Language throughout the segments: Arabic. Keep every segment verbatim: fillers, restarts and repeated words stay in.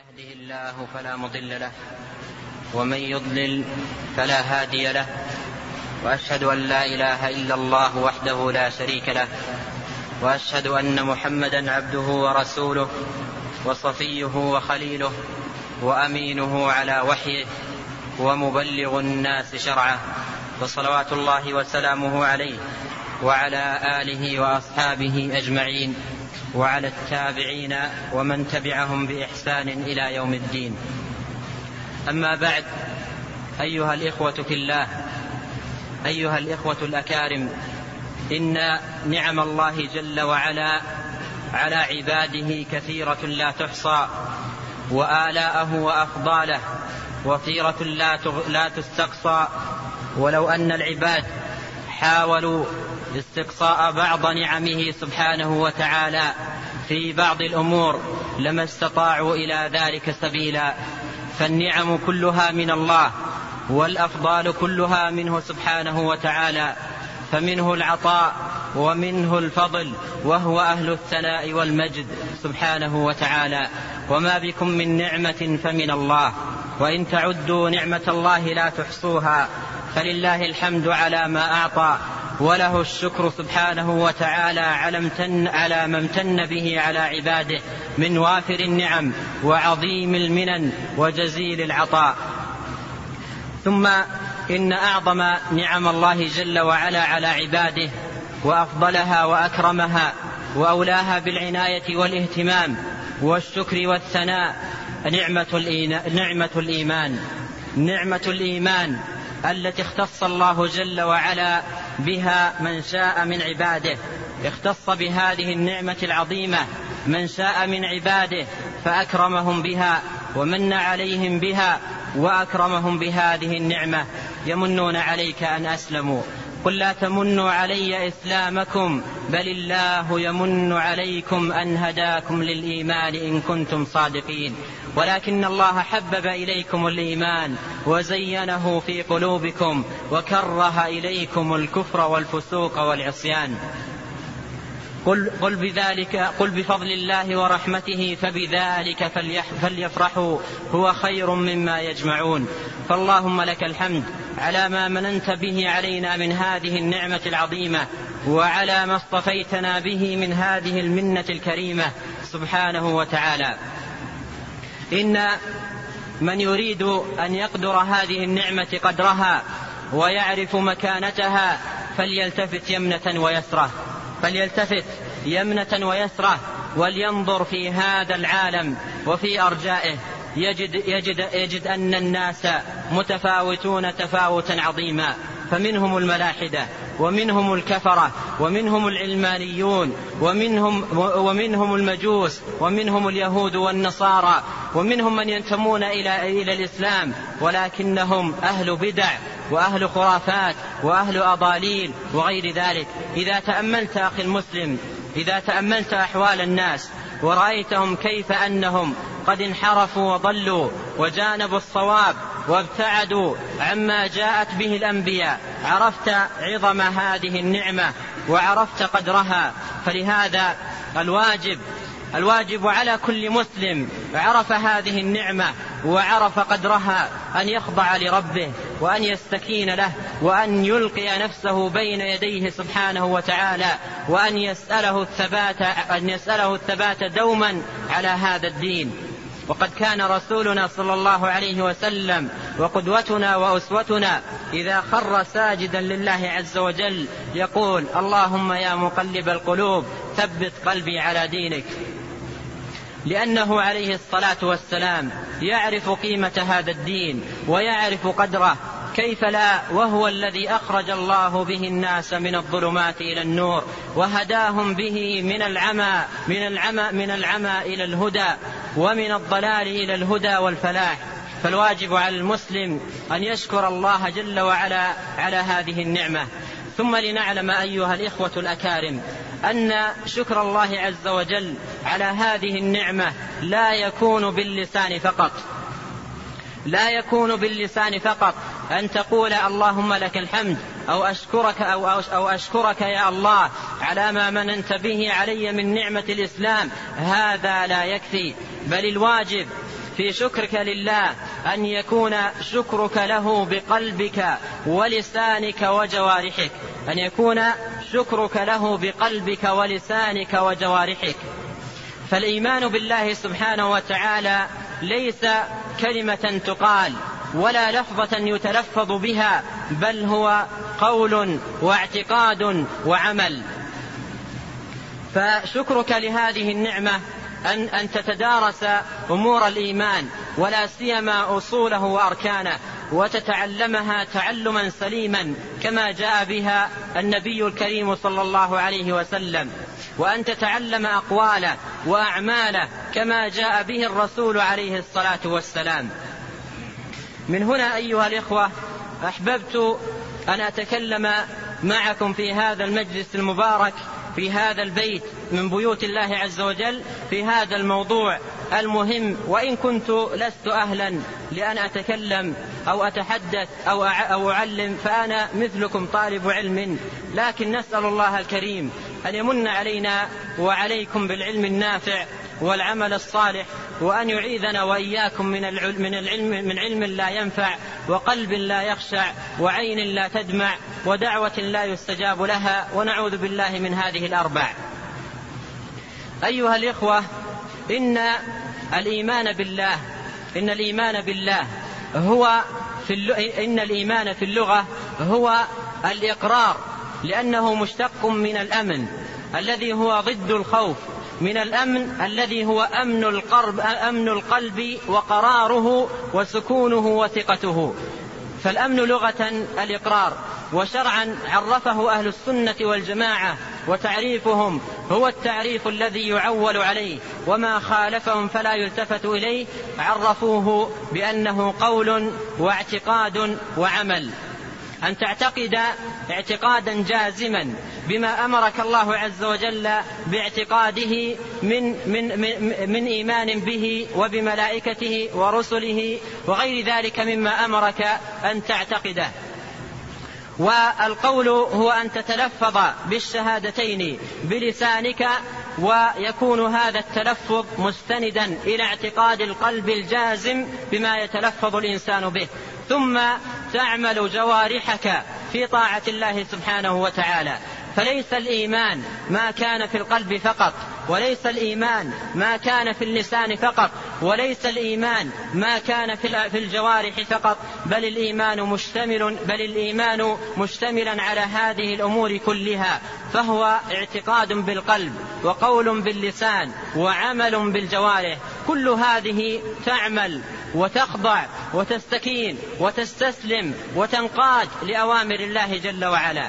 يهده الله فلا مضل له ومن يضلل فلا هادي له، وأشهد أن لا إله إلا الله وحده لا شريك له، وأشهد أن محمدا عبده ورسوله وصفيه وخليله وأمينه على وحيه ومبلغ الناس شرعه، وصلوات الله وسلامه عليه وعلى آله وأصحابه أجمعين وعلى التابعين ومن تبعهم بإحسان إلى يوم الدين. أما بعد، أيها الإخوة في الله، أيها الإخوة الأكارم، إن نعم الله جل وعلا على عباده كثيرة لا تحصى، وآلاءه وأفضاله وفيرة لا تستقصى. ولو أن العباد حاولوا استقصاء بعض نعمه سبحانه وتعالى في بعض الأمور لما استطاعوا إلى ذلك سبيلا، فالنعم كلها من الله والأفضال كلها منه سبحانه وتعالى، فمنه العطاء ومنه الفضل، وهو أهل الثناء والمجد سبحانه وتعالى. وما بكم من نعمة فمن الله، وإن تعدوا نعمة الله لا تحصوها، فلله الحمد على ما أعطى، وله الشكر سبحانه وتعالى على ما امتن به على عباده من وافر النعم وعظيم المنن وجزيل العطاء. ثم إن أعظم نعم الله جل وعلا على عباده وأفضلها وأكرمها وأولاها بالعناية والاهتمام والشكر والثناء نعمة الإيمان. نعمة الإيمان التي اختص الله جل وعلا بها من شاء من عباده، اختص بهذه النعمة العظيمة من شاء من عباده فأكرمهم بها ومن عليهم بها وأكرمهم بهذه النعمة. يمنون عليك أن أسلموا، قل لا تمنوا علي إسلامكم، بل الله يمن عليكم أن هداكم للإيمان إن كنتم صادقين، ولكن الله حبب إليكم الإيمان وزينه في قلوبكم وكره إليكم الكفر والفسوق والعصيان. قل, قل, بذلك قل بفضل الله ورحمته فبذلك فليفرحوا هو خير مما يجمعون. فاللهم لك الحمد على ما مننت به علينا من هذه النعمة العظيمة، وعلى ما اصطفيتنا به من هذه المنة الكريمة سبحانه وتعالى. إن من يريد أن يقدر هذه النعمة قدرها ويعرف مكانتها فليلتفت يمنة ويسرة، فليلتفت يمنة ويسرة ولينظر في هذا العالم وفي أرجائه، يجد, يجد, يجد أن الناس متفاوتون تفاوتا عظيما، فمنهم الملاحدة ومنهم الكفرة ومنهم العلمانيون ومنهم, ومنهم المجوس ومنهم اليهود والنصارى، ومنهم من ينتمون إلى, إلى الإسلام ولكنهم أهل بدع وأهل خرافات وأهل أضاليل وغير ذلك. إذا تأملت أخي المسلم، إذا تأملت أحوال الناس ورأيتهم كيف أنهم قد انحرفوا وضلوا وجانبوا الصواب وابتعدوا عما جاءت به الأنبياء، عرفت عظم هذه النعمة وعرفت قدرها. فلهذا الواجب الواجب على كل مسلم عرف هذه النعمة وعرف قدرها أن يخضع لربه وأن يستكين له وأن يلقي نفسه بين يديه سبحانه وتعالى، وأن يسأله الثبات, أن يسأله الثبات دوما على هذا الدين. وقد كان رسولنا صلى الله عليه وسلم وقدوتنا وأسوتنا إذا خر ساجدا لله عز وجل يقول: اللهم يا مقلب القلوب ثبت قلبي على دينك، لأنه عليه الصلاة والسلام يعرف قيمة هذا الدين ويعرف قدره، كيف لا، وهو الذي أخرج الله به الناس من الظلمات إلى النور وهداهم به من العمى من العمى من العمى إلى الهدى ومن الضلال إلى الهدى والفلاح. فالواجب على المسلم أن يشكر الله جل وعلا على هذه النعمة. ثم لنعلم أيها الإخوة الأكارم أن شكر الله عز وجل على هذه النعمة لا يكون باللسان فقط، لا يكون باللسان فقط أن تقول اللهم لك الحمد أو أشكرك, أو, أو أشكرك يا الله على ما مننت به علي من نعمة الإسلام، هذا لا يكفي، بل الواجب في شكرك لله أن يكون شكرك له بقلبك ولسانك وجوارحك، أن يكون شكرك له بقلبك ولسانك وجوارحك. فالإيمان بالله سبحانه وتعالى ليس كلمة تقال ولا لفظة يتلفظ بها، بل هو قول واعتقاد وعمل. فشكرك لهذه النعمة أن, أن تتدارس أمور الإيمان ولا سيما أصوله وأركانه، وتتعلمها تعلما سليما كما جاء بها النبي الكريم صلى الله عليه وسلم، وأن تتعلم أقواله وأعماله كما جاء به الرسول عليه الصلاة والسلام. من هنا أيها الإخوة أحببت أن أتكلم معكم في هذا المجلس المبارك في هذا البيت من بيوت الله عز وجل في هذا الموضوع المهم، وإن كنت لست أهلا لأن أتكلم أو أتحدث أو أو أعلم، فأنا مثلكم طالب علم، لكن نسأل الله الكريم أن يمن علينا وعليكم بالعلم النافع والعمل الصالح، وأن يعيذنا وإياكم من العلم من العلم من علم لا ينفع، وقلب لا يخشع، وعين لا تدمع، ودعوة لا يستجاب لها، ونعوذ بالله من هذه الأربع. أيها الإخوة، إن الإيمان بالله إن الإيمان بالله هو في إن الإيمان في اللغة هو الإقرار، لأنه مشتق من الأمن الذي هو ضد الخوف، من الأمن الذي هو أمن القلب, أمن القلب وقراره وسكونه وثقته. فالأمن لغة الإقرار، وشرعا عرفه أهل السنة والجماعة، وتعريفهم هو التعريف الذي يعول عليه، وما خالفهم فلا يلتفت إليه، عرفوه بأنه قول واعتقاد وعمل. أن تعتقد اعتقادا جازما بما أمرك الله عز وجل باعتقاده من, من, من, من إيمان به وبملائكته ورسله وغير ذلك مما أمرك أن تعتقده. والقول هو أن تتلفظ بالشهادتين بلسانك، ويكون هذا التلفظ مستندا إلى اعتقاد القلب الجازم بما يتلفظ الإنسان به، ثم تعمل جوارحك في طاعة الله سبحانه وتعالى. فليس الإيمان ما كان في القلب فقط، وليس الإيمان ما كان في اللسان فقط، وليس الإيمان ما كان في الجوارح فقط، بل الإيمان مشتمل بل الإيمان مشتملا على هذه الأمور كلها، فهو اعتقاد بالقلب وقول باللسان وعمل بالجوارح. كل هذه تعمل وتخضع وتستكين وتستسلم وتنقاد لأوامر الله جل وعلا.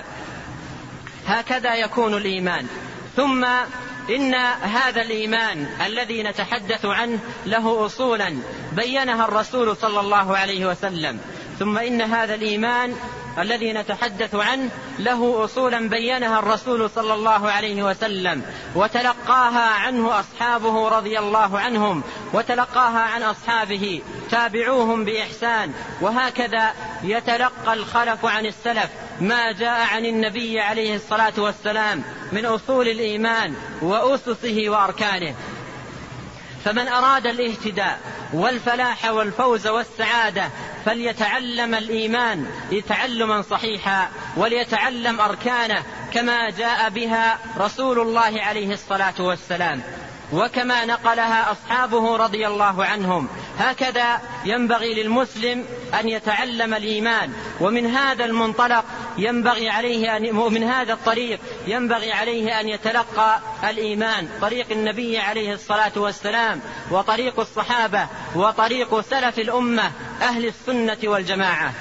هكذا يكون الإيمان. ثم إن هذا الإيمان الذي نتحدث عنه له أصولا بينها الرسول صلى الله عليه وسلم، ثم إن هذا الإيمان الذي نتحدث عنه له أصولا بينها الرسول صلى الله عليه وسلم، وتلقاها عنه أصحابه رضي الله عنهم، وتلقاها عن أصحابه تابعوهم بإحسان. وهكذا يتلقى الخلف عن السلف ما جاء عن النبي عليه الصلاة والسلام من أصول الإيمان وأسسه وأركانه. فمن أراد الاهتداء والفلاح والفوز والسعادة فليتعلم الإيمان تعلما صحيحا، وليتعلم أركانه كما جاء بها رسول الله عليه الصلاة والسلام، وكما نقلها أصحابه رضي الله عنهم. هكذا ينبغي للمسلم أن يتعلم الإيمان، ومن هذا المنطلق ينبغي عليه أن ومن هذا الطريق ينبغي عليه أن يتلقى الإيمان، طريق النبي عليه الصلاة والسلام، وطريق الصحابة، وطريق سلف الأمة أهل السنة والجماعة.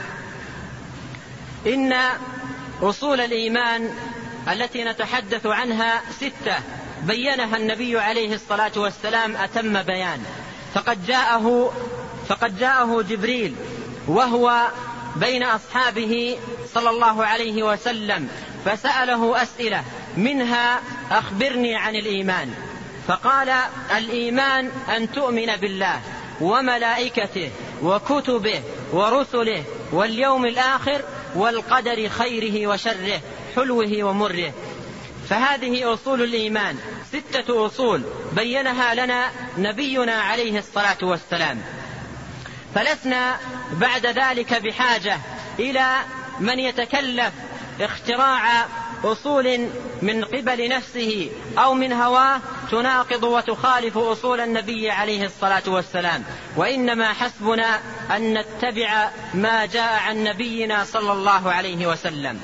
إن أصول الإيمان التي نتحدث عنها ستة بينها النبي عليه الصلاة والسلام أتم بيان. فقد جاءه فقد جاءه جبريل وهو بين أصحابه صلى الله عليه وسلم، فسأله أسئلة، منها أخبرني عن الإيمان. فقال: الإيمان أن تؤمن بالله وملائكته وكتبه ورسله واليوم الآخر والقدر خيره وشره حلوه ومره. فهذه أصول الإيمان، ستة أصول بينها لنا نبينا عليه الصلاة والسلام. فلسنا بعد ذلك بحاجة إلى من يتكلف اختراع أصول من قبل نفسه أو من هواه تناقض وتخالف أصول النبي عليه الصلاة والسلام، وإنما حسبنا أن نتبع ما جاء عن نبينا صلى الله عليه وسلم.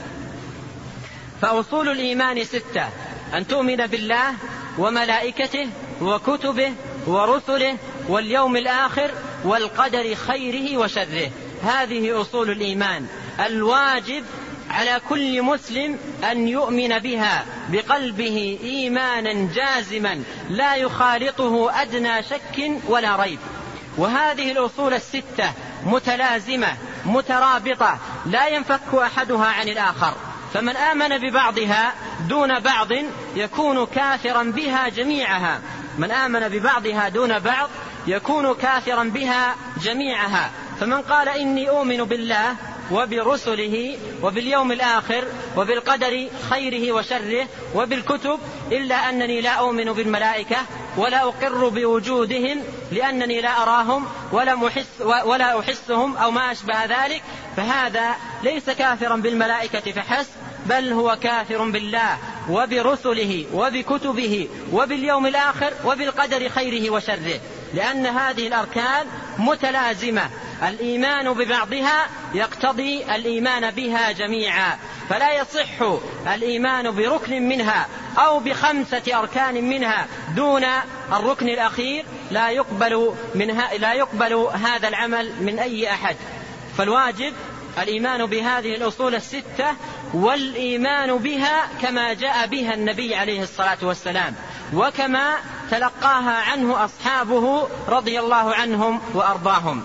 فأصول الإيمان ستة: أن تؤمن بالله وملائكته وكتبه ورسله واليوم الآخر والقدر خيره وشره. هذه أصول الإيمان الواجب على كل مسلم أن يؤمن بها بقلبه إيمانا جازما لا يخالطه أدنى شك ولا ريب. وهذه الأصول الستة متلازمة مترابطة لا ينفك أحدها عن الآخر، فمن آمن ببعضها دون بعض يكون كافرا بها جميعها. من آمن ببعضها دون بعض يكون كافرا بها جميعها. فمن قال إني أؤمن بالله وبرسله وباليوم الآخر وبالقدر خيره وشره وبالكتب إلا أنني لا أؤمن بالملائكة ولا أقر بوجودهم لأنني لا أراهم ولا أحس ولا أحسهم أو ما أشبه ذلك، فهذا ليس كافرا بالملائكة فحسب، بل هو كافر بالله وبرسله وبكتبه وباليوم الآخر وبالقدر خيره وشره، لأن هذه الأركان متلازمة، الإيمان ببعضها يقتضي الإيمان بها جميعا، فلا يصح الإيمان بركن منها أو بخمسة أركان منها دون الركن الأخير، لا يقبل منها لا يقبل هذا العمل من أي أحد. فالواجب الإيمان بهذه الأصول الستة والإيمان بها كما جاء بها النبي عليه الصلاة والسلام وكما تلقاها عنه أصحابه رضي الله عنهم وأرضاهم.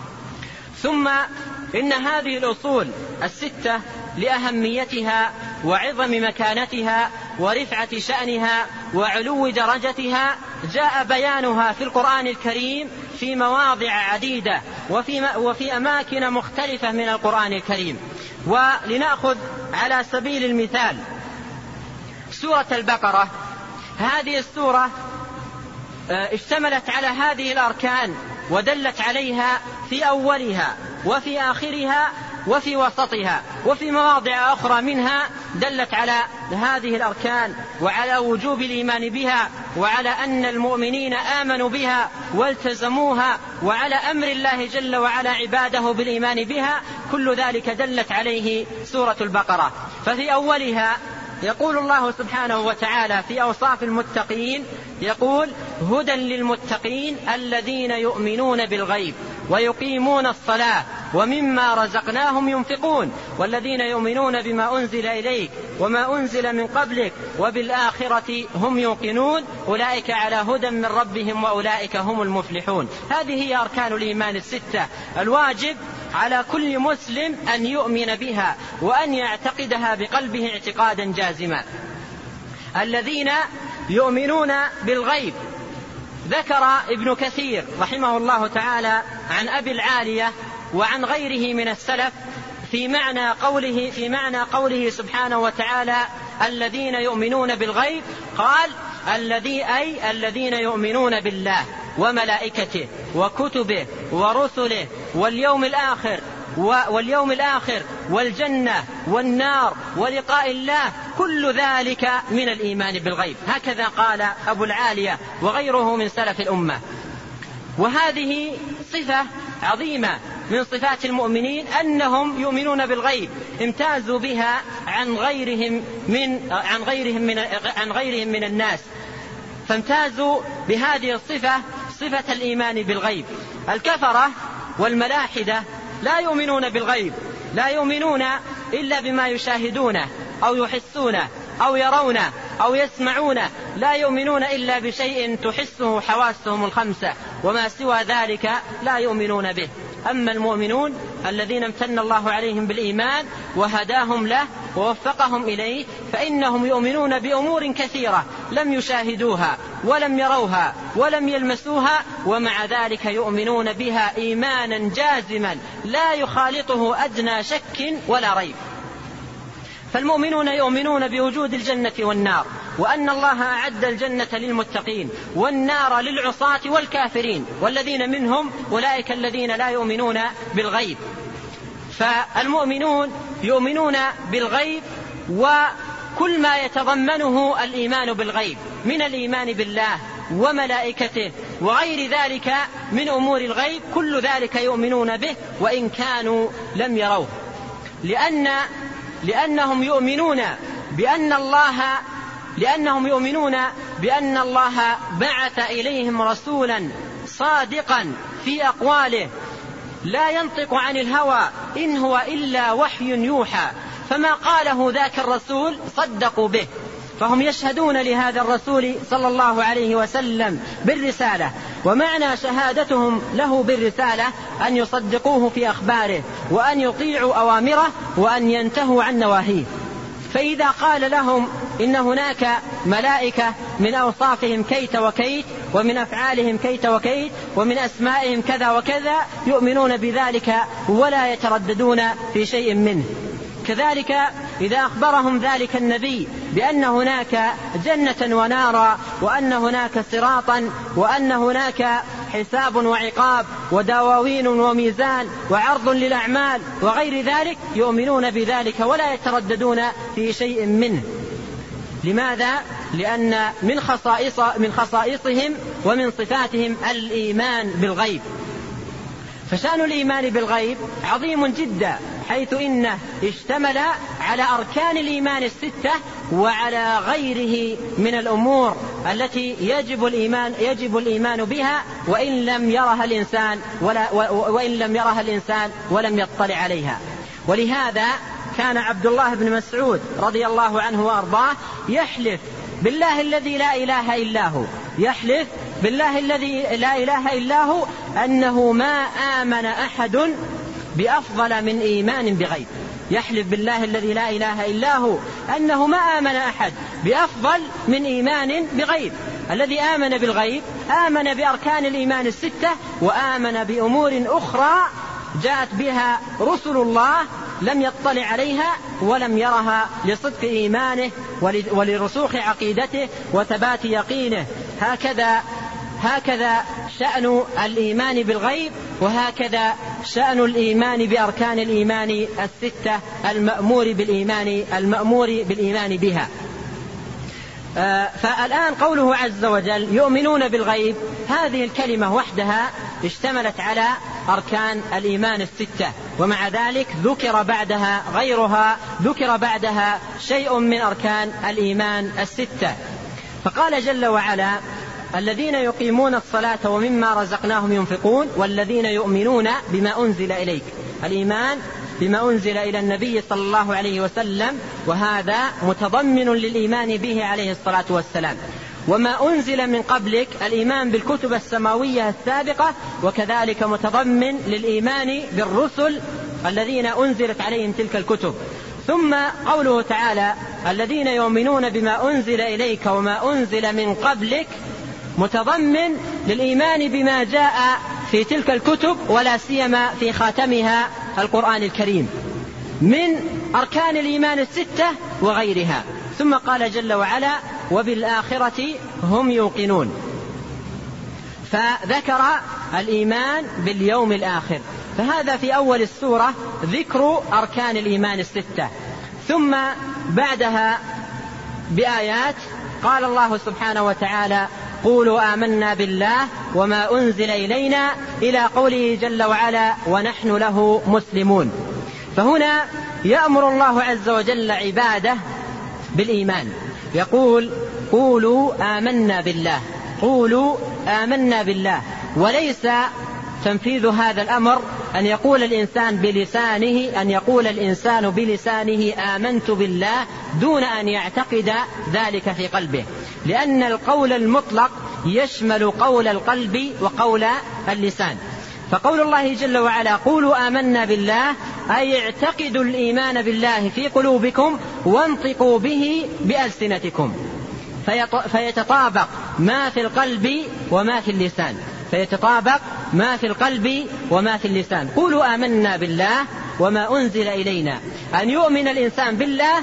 ثم إن هذه الأصول الستة لأهميتها وعظم مكانتها ورفعة شأنها وعلو درجتها جاء بيانها في القرآن الكريم في مواضع عديدة وفي, وفي أماكن مختلفة من القرآن الكريم. ولنأخذ على سبيل المثال سورة البقرة. هذه السورة اشتملت على هذه الأركان ودلت عليها في أولها وفي آخرها وفي وسطها، وفي مواضع أخرى منها دلت على هذه الأركان وعلى وجوب الإيمان بها وعلى أن المؤمنين آمنوا بها والتزموها وعلى أمر الله جل وعلا عباده بالإيمان بها. كل ذلك دلت عليه سورة البقرة. ففي أولها يقول الله سبحانه وتعالى في أوصاف المتقين، يقول: هدى للمتقين الذين يؤمنون بالغيب ويقيمون الصلاة ومما رزقناهم ينفقون والذين يؤمنون بما أنزل إليك وما أنزل من قبلك وبالآخرة هم يوقنون أولئك على هدى من ربهم وأولئك هم المفلحون. هذه هي أركان الإيمان الستة الواجب على كل مسلم أن يؤمن بها وأن يعتقدها بقلبه اعتقادا جازما. الذين يؤمنون بالغيب، ذكر ابن كثير رحمه الله تعالى عن أبي العالية وعن غيره من السلف في معنى قوله في معنى قوله سبحانه وتعالى الذين يؤمنون بالغيب، قال: الذي أي الذين يؤمنون بالله وملائكته وكتبه ورسله واليوم الآخر واليوم الآخر والجنة والنار ولقاء الله، كل ذلك من الإيمان بالغيب. هكذا قال أبو العالية وغيره من سلف الأمة. وهذه صفة عظيمة من صفات المؤمنين أنهم يؤمنون بالغيب، امتازوا بها عن غيرهم من عن غيرهم من عن غيرهم من الناس، فامتازوا بهذه الصفة، صفة الإيمان بالغيب. الكفرة والملاحدة لا يؤمنون بالغيب، لا يؤمنون إلا بما يشاهدونه أو يحسونه أو يرونه أو يسمعونه، لا يؤمنون إلا بشيء تحسه حواسهم الخمسة، وما سوى ذلك لا يؤمنون به. أما المؤمنون الذين امتن الله عليهم بالإيمان وهداهم له ووفقهم إليه فإنهم يؤمنون بأمور كثيرة لم يشاهدوها ولم يروها ولم يلمسوها، ومع ذلك يؤمنون بها إيمانا جازما لا يخالطه أدنى شك ولا ريب. فالمؤمنون يؤمنون بوجود الجنة والنار وأن الله أعد الجنة للمتقين والنار للعصاة والكافرين، والذين منهم أولئك الذين لا يؤمنون بالغيب. فالمؤمنون يؤمنون بالغيب وكل ما يتضمنه الإيمان بالغيب من الإيمان بالله وملائكته وغير ذلك من أمور الغيب، كل ذلك يؤمنون به وإن كانوا لم يروه، لأن لأنهم يؤمنون بأن الله لأنهم يؤمنون بأن الله بعث إليهم رسولا صادقا في أقواله لا ينطق عن الهوى إن هو إلا وحي يوحى، فما قاله ذاك الرسول صدقوا به، فهم يشهدون لهذا الرسول صلى الله عليه وسلم بالرسالة، ومعنى شهادتهم له بالرسالة أن يصدقوه في أخباره وأن يطيعوا أوامره وأن ينتهوا عن نواهيه. فإذا قال لهم إن هناك ملائكة من أوصافهم كيت وكيت ومن أفعالهم كيت وكيت ومن أسمائهم كذا وكذا يؤمنون بذلك ولا يترددون في شيء منه. كذلك إذا أخبرهم ذلك النبي بأن هناك جنة ونارا وأن هناك صراطا وأن هناك حساب وعقاب ودواوين وميزان وعرض للأعمال وغير ذلك يؤمنون بذلك ولا يترددون في شيء منه. لماذا؟ لأن من خصائص من خصائصهم ومن صفاتهم الإيمان بالغيب. فشأن الإيمان بالغيب عظيم جدا، حيث إنه اشتمل على أركان الإيمان الستة وعلى غيره من الأمور التي يجب الإيمان يجب الإيمان بها وإن لم يرها الإنسان ولا وإن لم يرها الإنسان ولم يطلع عليها. ولهذا كان عبد الله بن مسعود رضي الله عنه وأرضاه يحلف بالله الذي لا إله إلا هو يحلف بالله الذي لا إله إلا هو أنه ما آمن أحد بأفضل من إيمان بغيب. يحلف بالله الذي لا إله إلا هو أنه ما آمن أحد بأفضل من إيمان بغيب. الذي آمن بالغيب آمن بأركان الإيمان الستة وآمن بأمور أخرى جاءت بها رسل الله لم يطلع عليها ولم يرها لصدق إيمانه ولرسوخ عقيدته وثبات يقينه. هكذا هكذا شأن الإيمان بالغيب، وهكذا شأن الإيمان بأركان الإيمان الستة المأمور بالإيمان المأمور بالإيمان بها. آه فالآن قوله عز وجل يؤمنون بالغيب، هذه الكلمة وحدها اشتملت على أركان الإيمان الستة، ومع ذلك ذكر بعدها غيرها، ذكر بعدها شيء من أركان الإيمان الستة. فقال جل وعلا الذين يقيمون الصلاة ومما رزقناهم ينفقون والذين يؤمنون بما أنزل إليك. الإيمان بما أنزل إلى النبي صلى الله عليه وسلم، وهذا متضمن للإيمان به عليه الصلاة والسلام. وما أنزل من قبلك الإيمان بالكتب السماوية السابقة، وكذلك متضمن للإيمان بالرسل الذين أنزلت عليهم تلك الكتب. ثم قوله تعالى الذين يؤمنون بما أنزل إليك وما أنزل من قبلك متضمن للإيمان بما جاء في تلك الكتب، ولا سيما في خاتمها القرآن الكريم من أركان الإيمان الستة وغيرها. ثم قال جل وعلا وبالآخرة هم يوقنون، فذكر الإيمان باليوم الآخر. فهذا في أول السورة ذكر أركان الإيمان الستة. ثم بعدها بآيات قال الله سبحانه وتعالى قولوا آمنا بالله وما أنزل إلينا إلى قوله جل وعلا ونحن له مسلمون. فهنا يأمر الله عز وجل عباده بالإيمان، يقول قولوا آمنا بالله، قولوا آمنا بالله، وليس تنفيذ هذا الأمر أن يقول الإنسان بلسانه أن يقول الإنسان بلسانه آمنت بالله دون أن يعتقد ذلك في قلبه، لأن القول المطلق يشمل قول القلب وقول اللسان. فقول الله جل وعلا قولوا آمنا بالله أي اعتقدوا الإيمان بالله في قلوبكم وانطقوا به بألسنتكم، فيتطابق ما في القلب وما في اللسان، فيتطابق ما في القلب وما في اللسان. قولوا آمنا بالله وما أنزل إلينا، أن يؤمن الإنسان بالله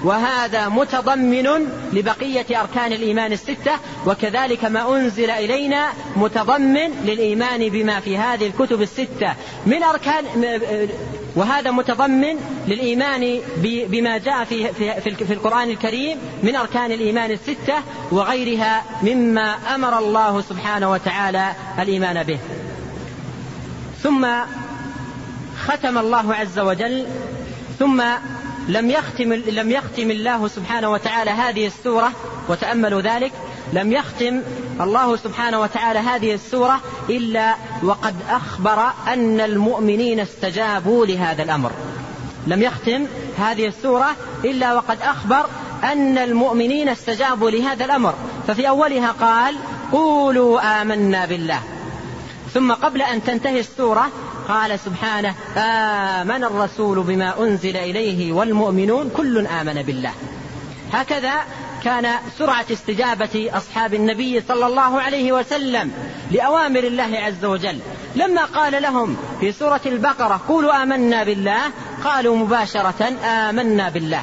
وهذا متضمن لبقية أركان الإيمان الستة، وكذلك ما أنزل إلينا متضمن للإيمان بما في هذه الكتب الستة من أركان، وهذا متضمن للإيمان بما جاء في, في, في القرآن الكريم من أركان الإيمان الستة وغيرها مما أمر الله سبحانه وتعالى الإيمان به. ثم ختم الله عز وجل ثم لم يختم, لم يختم الله سبحانه وتعالى هذه السورة، وتأملوا ذلك، لم يختم الله سبحانه وتعالى هذه السورة إلا وقد أخبر أن المؤمنين استجابوا لهذا الأمر. لم يختم هذه السورة إلا وقد أخبر أن المؤمنين استجابوا لهذا الأمر. ففي أولها قال قولوا آمنا بالله، ثم قبل أن تنتهي السورة قال سبحانه آمن الرسول بما أنزل إليه والمؤمنون كل آمن بالله. هكذا كان سرعة استجابة أصحاب النبي صلى الله عليه وسلم لأوامر الله عز وجل. لما قال لهم في سورة البقرة قولوا آمنا بالله قالوا مباشرة آمنا بالله،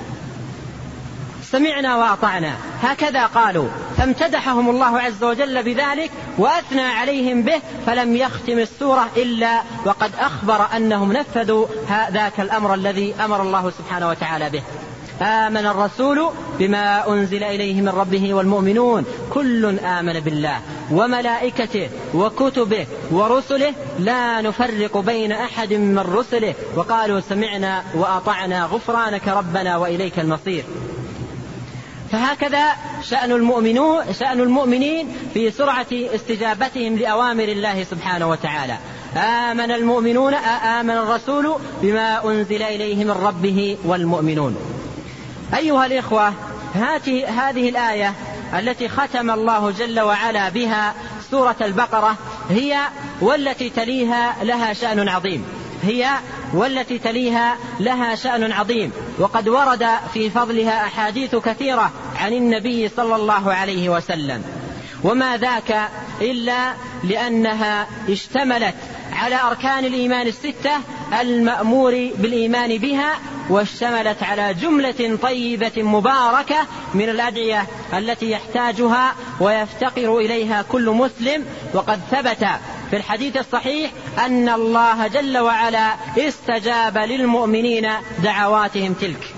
سمعنا وأطعنا، هكذا قالوا، فامتدحهم الله عز وجل بذلك وأثنى عليهم به، فلم يختم السورة إلا وقد أخبر أنهم نفذوا ذاك الأمر الذي أمر الله سبحانه وتعالى به. آمن الرسول بما أنزل إليه من ربه والمؤمنون كل آمن بالله وملائكته وكتبه ورسله لا نفرق بين أحد من رسله وقالوا سمعنا وأطعنا غفرانك ربنا وإليك المصير. فهكذا شأن المؤمنون شأن المؤمنين في سرعة استجابتهم لأوامر الله سبحانه وتعالى. آمن المؤمنون آمن الرسول بما أنزل إليه من ربه والمؤمنون. أيها الإخوة، هذه الآية التي ختم الله جل وعلا بها سورة البقرة هي والتي تليها لها شأن عظيم هي والتي تليها لها شأن عظيم وقد ورد في فضلها أحاديث كثيرة عن النبي صلى الله عليه وسلم، وما ذاك إلا لأنها اشتملت على أركان الإيمان الستة المأمور بالإيمان بها، واشتملت على جملة طيبة مباركة من الأدعية التي يحتاجها ويفتقر إليها كل مسلم. وقد ثبت في الحديث الصحيح أن الله جل وعلا استجاب للمؤمنين دعواتهم تلك.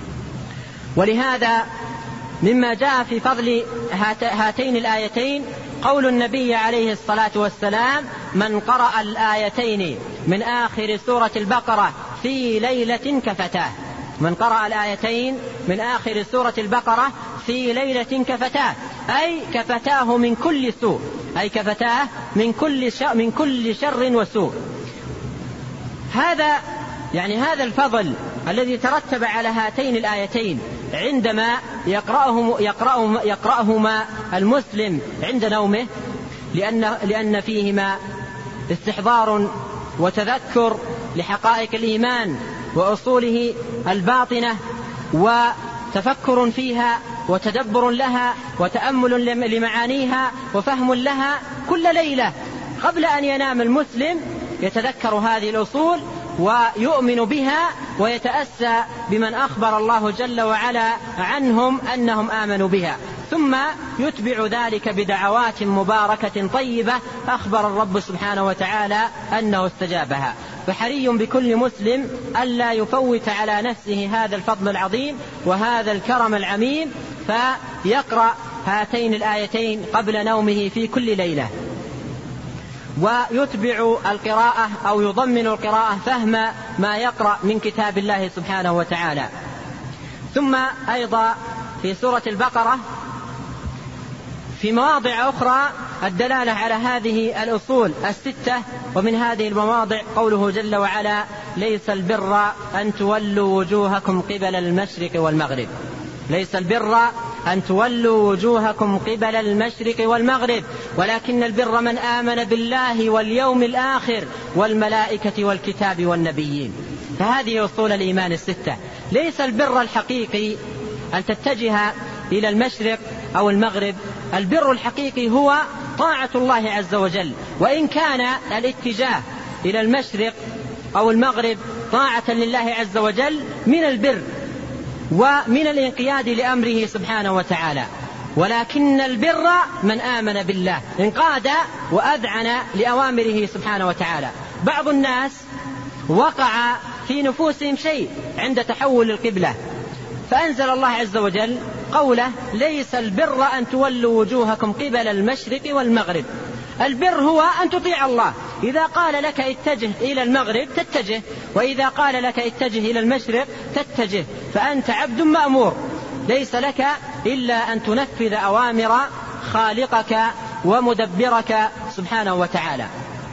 ولهذا مما جاء في فضل هاتين الآيتين قول النبي عليه الصلاة والسلام من قرأ الآيتين من آخر سورة البقرة في ليلة كفتاه من قرأ الآيتين من آخر سورة البقرة في ليلة كفتاه أي كفتاه من كل سوء أي كفتاه من كل شر من كل شر وسوء. هذا يعني هذا الفضل الذي ترتب على هاتين الآيتين عندما يقرأهم يقرأهم يقرأهما المسلم عند نومه، لأن لأن فيهما استحضار وتذكر لحقائق الإيمان وأصوله الباطنة، وتفكر فيها وتدبر لها وتأمل لمعانيها وفهم لها. كل ليلة قبل أن ينام المسلم يتذكر هذه الأصول ويؤمن بها ويتأسى بمن أخبر الله جل وعلا عنهم أنهم آمنوا بها، ثم يتبع ذلك بدعوات مباركة طيبة أخبر الرب سبحانه وتعالى أنه استجابها. فحري بكل مسلم ألا يفوت على نفسه هذا الفضل العظيم وهذا الكرم العميم، فيقرأ هاتين الآيتين قبل نومه في كل ليلة، ويتبع القراءة أو يضمن القراءة فهم ما يقرأ من كتاب الله سبحانه وتعالى. ثم أيضا في سورة البقرة في مواضع أخرى الدلالة على هذه الأصول الستة، ومن هذه المواضع قوله جل وعلا ليس البر أن تولوا وجوهكم قبل المشرق والمغرب ليس البر أن تولوا وجوهكم قبل المشرق والمغرب ولكن البر من آمن بالله واليوم الآخر والملائكة والكتاب والنبيين. فهذه أصول الإيمان الستة. ليس البر الحقيقي أن تتجه إلى المشرق أو المغرب، البر الحقيقي هو طاعة الله عز وجل، وإن كان الاتجاه إلى المشرق أو المغرب طاعة لله عز وجل من البر، ومن الانقياد لأمره سبحانه وتعالى. ولكن البر من آمن بالله، انقاد وأذعن لأوامره سبحانه وتعالى. بعض الناس وقع في نفوسهم شيء عند تحول القبلة، فأنزل الله عز وجل قوله: ليس البر أن تولوا وجوهكم قبل المشرق والمغرب. البر هو أن تطيع الله، إذا قال لك اتجه إلى المغرب تتجه، وإذا قال لك اتجه إلى المشرق تتجه، فأنت عبد مأمور، ليس لك إلا أن تنفذ أوامر خالقك ومدبرك سبحانه وتعالى.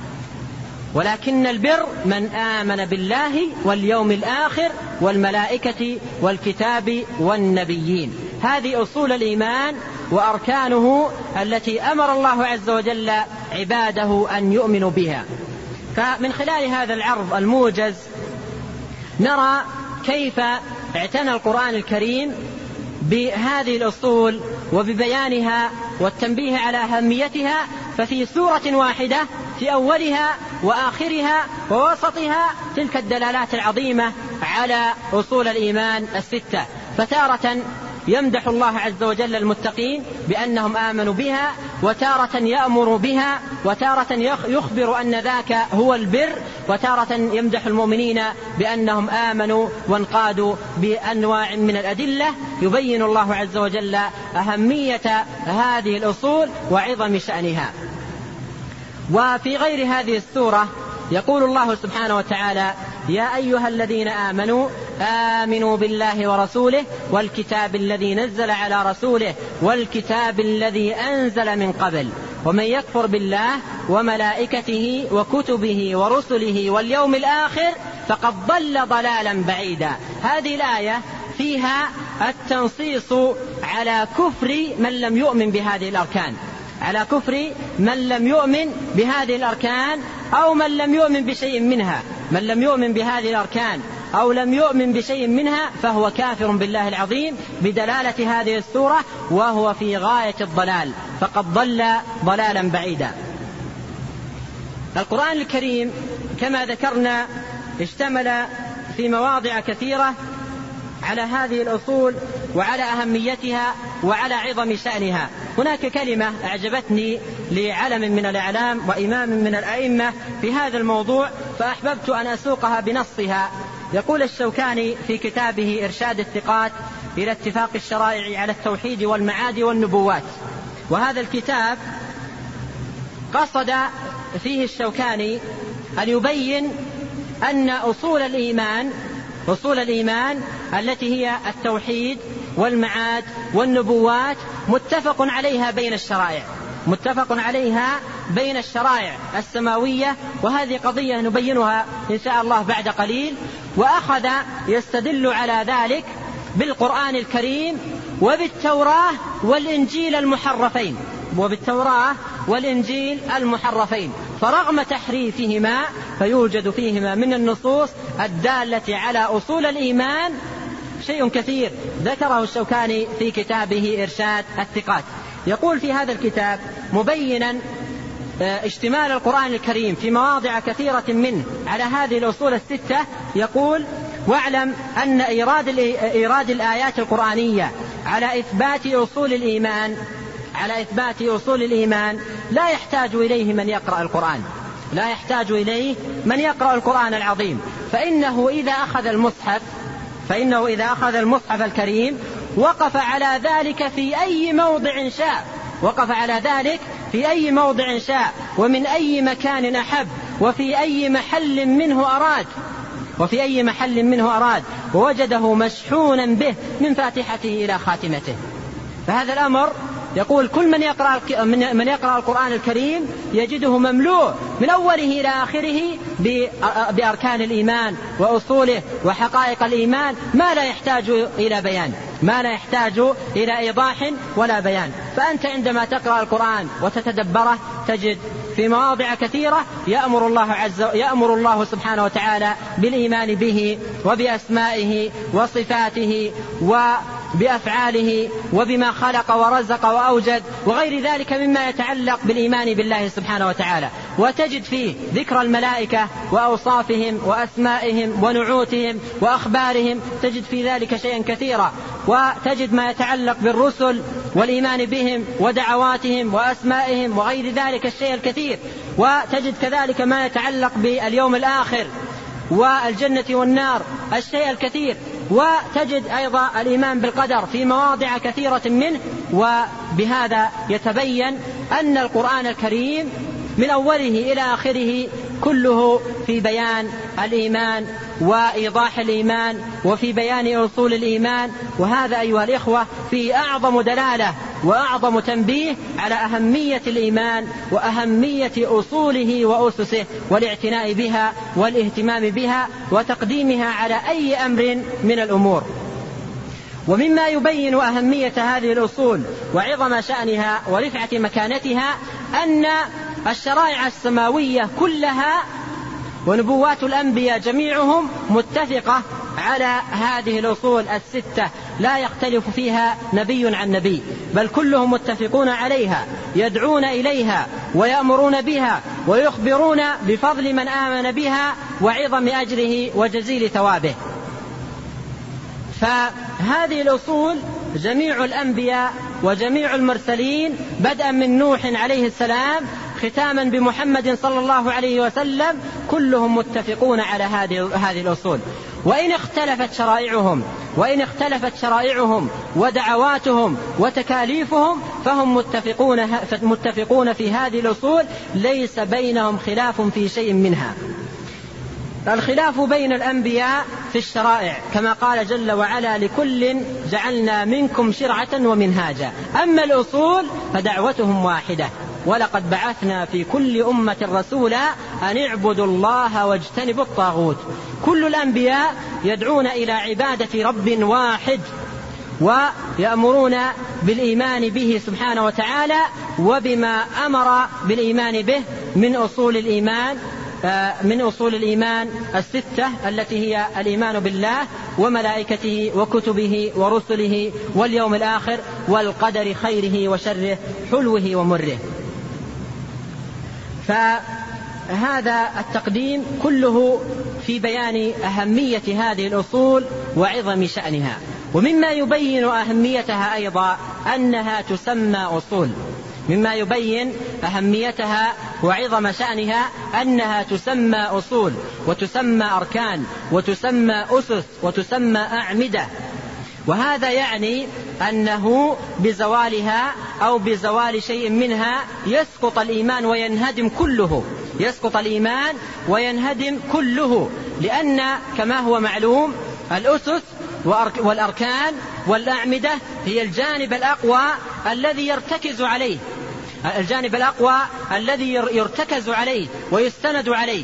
ولكن البر من آمن بالله واليوم الآخر والملائكة والكتاب والنبيين. هذه أصول الإيمان وأركانه التي أمر الله عز وجل عباده أن يؤمنوا بها. فمن خلال هذا العرض الموجز نرى كيف اعتنى القرآن الكريم بهذه الأصول وببيانها والتنبيه على أهميتها. ففي سورة واحدة في أولها وآخرها ووسطها تلك الدلالات العظيمة على أصول الإيمان الستة. فتارة يمدح الله عز وجل المتقين بأنهم آمنوا بها، وتارة يأمر بها، وتارة يخبر أن ذاك هو البر، وتارة يمدح المؤمنين بأنهم آمنوا وانقادوا بأنواع من الأدلة. يبين الله عز وجل أهمية هذه الأصول وعظم شأنها. وفي غير هذه السورة يقول الله سبحانه وتعالى: يا أيها الذين آمنوا آمنوا بالله ورسوله والكتاب الذي نزل على رسوله والكتاب الذي أنزل من قبل ومن يكفر بالله وملائكته وكتبه ورسله واليوم الآخر فقد ضل ضلالا بعيدا. هذه الآية فيها التنصيص على كفر من لم يؤمن بهذه الأركان، على كفر من لم يؤمن بهذه الأركان أو من لم يؤمن بشيء منها. من لم يؤمن بهذه الأركان أو لم يؤمن بشيء منها فهو كافر بالله العظيم بدلالة هذه السورة، وهو في غاية الضلال، فقد ضل ضلالا بعيدا. القرآن الكريم كما ذكرنا اشتمل في مواضع كثيرة على هذه الأصول وعلى أهميتها وعلى عظم شأنها. هناك كلمة أعجبتني لعلم من الأعلام وإمام من الأئمة في هذا الموضوع فأحببت أن أسوقها بنصها. يقول الشوكاني في كتابه إرشاد الثقات إلى اتفاق الشرائع على التوحيد والمعاد والنبوات، وهذا الكتاب قصد فيه الشوكاني أن يبين أن أصول الإيمان أصول الإيمان التي هي التوحيد والمعاد والنبوات متفق عليها بين الشرائع متفق عليها بين الشرائع السماوية، وهذه قضية نبينها إن شاء الله بعد قليل. وأخذ يستدل على ذلك بالقرآن الكريم وبالتوراة والإنجيل المحرفين وبالتوراة والإنجيل المحرفين فرغم تحريفهما فيوجد فيهما من النصوص الدالة على أصول الإيمان شيء كثير ذكره الشوكاني في كتابه إرشاد الثقات. يقول في هذا الكتاب مبينا اشتمال القرآن الكريم في مواضع كثيرة منه على هذه الأصول الستة، يقول: واعلم أن إيراد, إيراد الآيات القرآنية على إثبات أصول الإيمان على إثبات أصول الإيمان لا يحتاج إليه من يقرأ القرآن لا يحتاج إليه من يقرأ القرآن العظيم، فإنه إذا أخذ المصحف فإنه إذا أخذ المصحف الكريم وقف على ذلك في أي موضع شاء وقف على ذلك في أي موضع شاء ومن أي مكان أحب وفي أي محل منه أراد وفي أي محل منه أراد ووجده مشحونا به من فاتحته إلى خاتمته. فهذا الأمر يقول كل من يقرأ, من يقرأ القرآن الكريم يجده مملوء من أوله إلى آخره بأركان الإيمان وأصوله وحقائق الإيمان ما لا يحتاج إلى بيان ما لا يحتاج إلى إيضاح ولا بيان. فأنت عندما تقرأ القرآن وتتدبره تجد في مواضع كثيرة يأمر الله عز يأمر الله سبحانه وتعالى بالإيمان به وبأسمائه وصفاته بأفعاله وبما خلق ورزق وأوجد وغير ذلك مما يتعلق بالإيمان بالله سبحانه وتعالى. وتجد فيه ذكر الملائكة وأوصافهم وأسمائهم ونعوتهم وأخبارهم، تجد في ذلك شيئا كثيرا. وتجد ما يتعلق بالرسل والإيمان بهم ودعواتهم وأسمائهم وغير ذلك الشيء الكثير. وتجد كذلك ما يتعلق باليوم الآخر والجنة والنار الشيء الكثير. وتجد أيضا الإيمان بالقدر في مواضع كثيرة منه. وبهذا يتبين أن القرآن الكريم من أوله إلى آخره كله في بيان الإيمان وإيضاح الإيمان وفي بيان أصول الإيمان. وهذا أيها الإخوة فيه أعظم دلالة وأعظم تنبيه على أهمية الإيمان وأهمية أصوله وأسسه والاعتناء بها والاهتمام بها وتقديمها على أي أمر من الأمور. ومما يبين أهمية هذه الأصول وعظم شأنها ورفعة مكانتها أن الشرائع السماوية كلها ونبوات الأنبياء جميعهم متفقة على هذه الأصول الستة، لا يختلف فيها نبي عن نبي، بل كلهم متفقون عليها، يدعون إليها ويأمرون بها ويخبرون بفضل من آمن بها وعظم أجره وجزيل ثوابه. فهذه الأصول جميع الأنبياء وجميع المرسلين بدءا من نوح عليه السلام ختاما بمحمد صلى الله عليه وسلم كلهم متفقون على هذه هذه الأصول. وإن اختلفت شرائعهم وإن اختلفت شرائعهم ودعواتهم وتكاليفهم فهم متفقون متفقون في هذه الأصول، ليس بينهم خلاف في شيء منها. الخلاف بين الأنبياء في الشرائع كما قال جل وعلا: لكل جعلنا منكم شرعة ومنهاجا. أما الأصول فدعوتهم واحدة: ولقد بعثنا في كل أمة رسولا أن اعبدوا الله واجتنبوا الطاغوت. كل الأنبياء يدعون إلى عبادة رب واحد ويأمرون بالإيمان به سبحانه وتعالى وبما أمر بالإيمان به من أصول الإيمان من أصول الإيمان الستة التي هي الإيمان بالله وملائكته وكتبه ورسله واليوم الآخر والقدر خيره وشره حلوه ومره. فهذا التقديم كله في بيان أهمية هذه الأصول وعظم شأنها. ومما يبين أهميتها أيضا أنها تسمى أصول. مما يبين أهميتها وعظم شأنها أنها تسمى أصول وتسمى أركان وتسمى أسس وتسمى أعمدة. وهذا يعني أنه بزوالها أو بزوال شيء منها يسقط الإيمان وينهدم كله يسقط الإيمان وينهدم كله لأن كما هو معلوم الأسس والأركان والأعمدة هي الجانب الأقوى الذي يرتكز عليه الجانب الأقوى الذي يرتكز عليه ويستند عليه.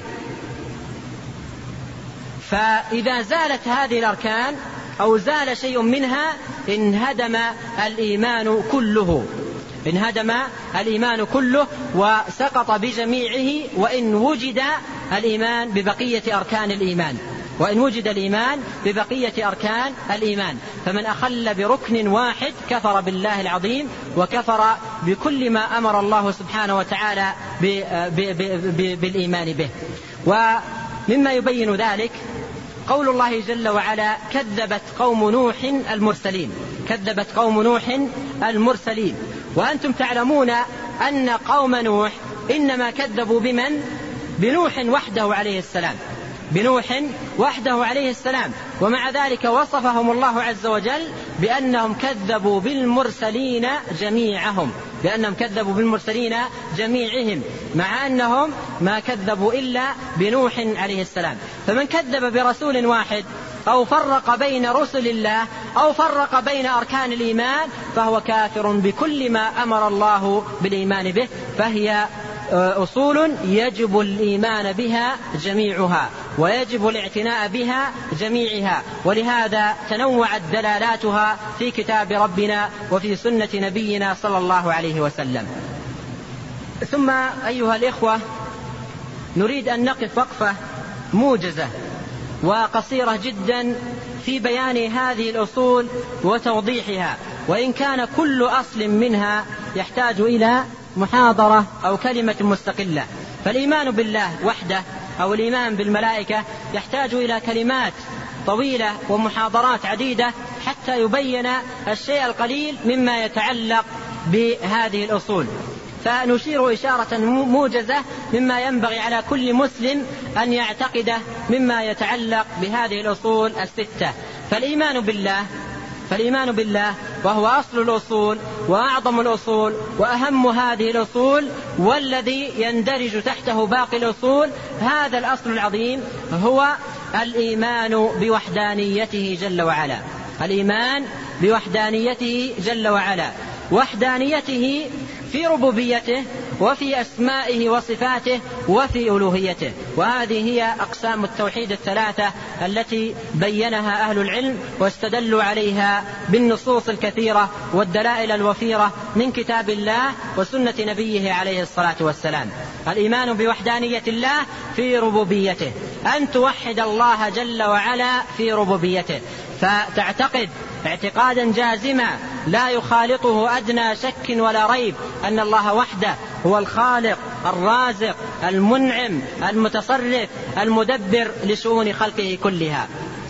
فإذا زالت هذه الأركان أو زال شيء منها انهدم الإيمان كله انهدم الإيمان كله وسقط بجميعه وإن وجد الإيمان ببقية أركان الإيمان وإن وجد الإيمان ببقية أركان الإيمان. فمن أخل بركن واحد كفر بالله العظيم وكفر بكل ما أمر الله سبحانه وتعالى بالإيمان به. ومما يبين ذلك قول الله جل وعلا: كذبت قوم نوح المرسلين كذبت قوم نوح المرسلين. وأنتم تعلمون أن قوم نوح إنما كذبوا بمن؟ بنوح وحده عليه السلام بنوح وحده عليه السلام. ومع ذلك وصفهم الله عز وجل بأنهم كذبوا بالمرسلين جميعهم بأنهم كذبوا بالمرسلين جميعهم مع أنهم ما كذبوا إلا بنوح عليه السلام. فمن كذب برسول واحد أو فرق بين رسل الله أو فرق بين أركان الإيمان فهو كافر بكل ما أمر الله بالإيمان به. فهي أصول يجب الإيمان بها جميعها ويجب الاعتناء بها جميعها. ولهذا تنوعت دلالاتها في كتاب ربنا وفي سنة نبينا صلى الله عليه وسلم. ثم أيها الإخوة نريد أن نقف وقفة موجزة وقصيرة جدا في بيان هذه الأصول وتوضيحها، وإن كان كل أصل منها يحتاج إلى محاضرة أو كلمة مستقلة. فالإيمان بالله وحده أو الإيمان بالملائكة يحتاج إلى كلمات طويلة ومحاضرات عديدة حتى يبين الشيء القليل مما يتعلق بهذه الأصول. فنشير إشارة موجزة مما ينبغي على كل مسلم أن يعتقده مما يتعلق بهذه الأصول الستة. فالإيمان بالله فالإيمان بالله وهو أصل الأصول وأعظم الأصول وأهم هذه الأصول، والذي يندرج تحته باقي الأصول. هذا الأصل العظيم هو الإيمان بوحدانيته جل وعلا، الإيمان بوحدانيته جل وعلا، وحدانيته في ربوبيته وفي أسمائه وصفاته وفي ألوهيته. وهذه هي أقسام التوحيد الثلاثة التي بينها أهل العلم واستدلوا عليها بالنصوص الكثيرة والدلائل الوفيرة من كتاب الله وسنة نبيه عليه الصلاة والسلام. الإيمان بوحدانية الله في ربوبيته، أن توحد الله جل وعلا في ربوبيته، فتعتقد اعتقادا جازما لا يخالطه أدنى شك ولا ريب أن الله وحده هو الخالق الرازق المنعم المتصرف المدبر لشؤون خلقه كلها.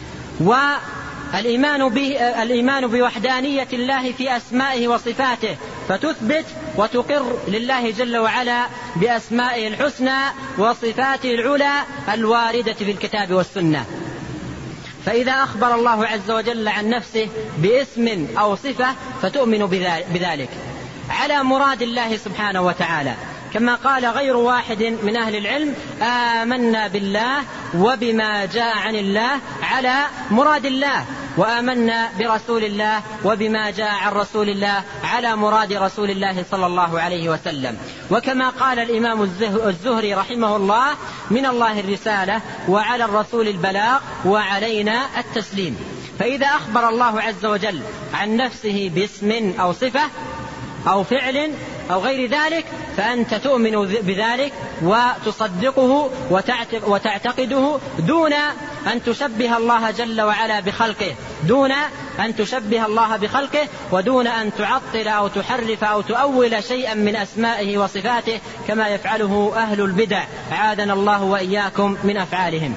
والإيمان به الإيمان بوحدانية الله في أسمائه وصفاته، فتثبت وتقر لله جل وعلا بأسمائه الحسنى وصفاته العلى الواردة في الكتاب والسنة. فإذا أخبر الله عز وجل عن نفسه باسم أو صفة فتؤمن بذلك على مراد الله سبحانه وتعالى، كما قال غير واحد من أهل العلم: آمنا بالله وبما جاء عن الله على مراد الله، وآمنا برسول الله وبما جاء عن رسول الله على مراد رسول الله صلى الله عليه وسلم. وكما قال الإمام الزهري رحمه الله: من الله الرسالة وعلى الرسول البلاغ وعلينا التسليم. فإذا أخبر الله عز وجل عن نفسه باسم أو صفة أو فعل أو غير ذلك فأنت تؤمن بذلك وتصدقه وتعتقده دون أن تشبه الله جل وعلا بخلقه دون أن تشبه الله بخلقه ودون أن تعطل أو تحرف أو تؤول شيئا من أسمائه وصفاته كما يفعله أهل البدع، أعاذنا الله وإياكم من أفعالهم.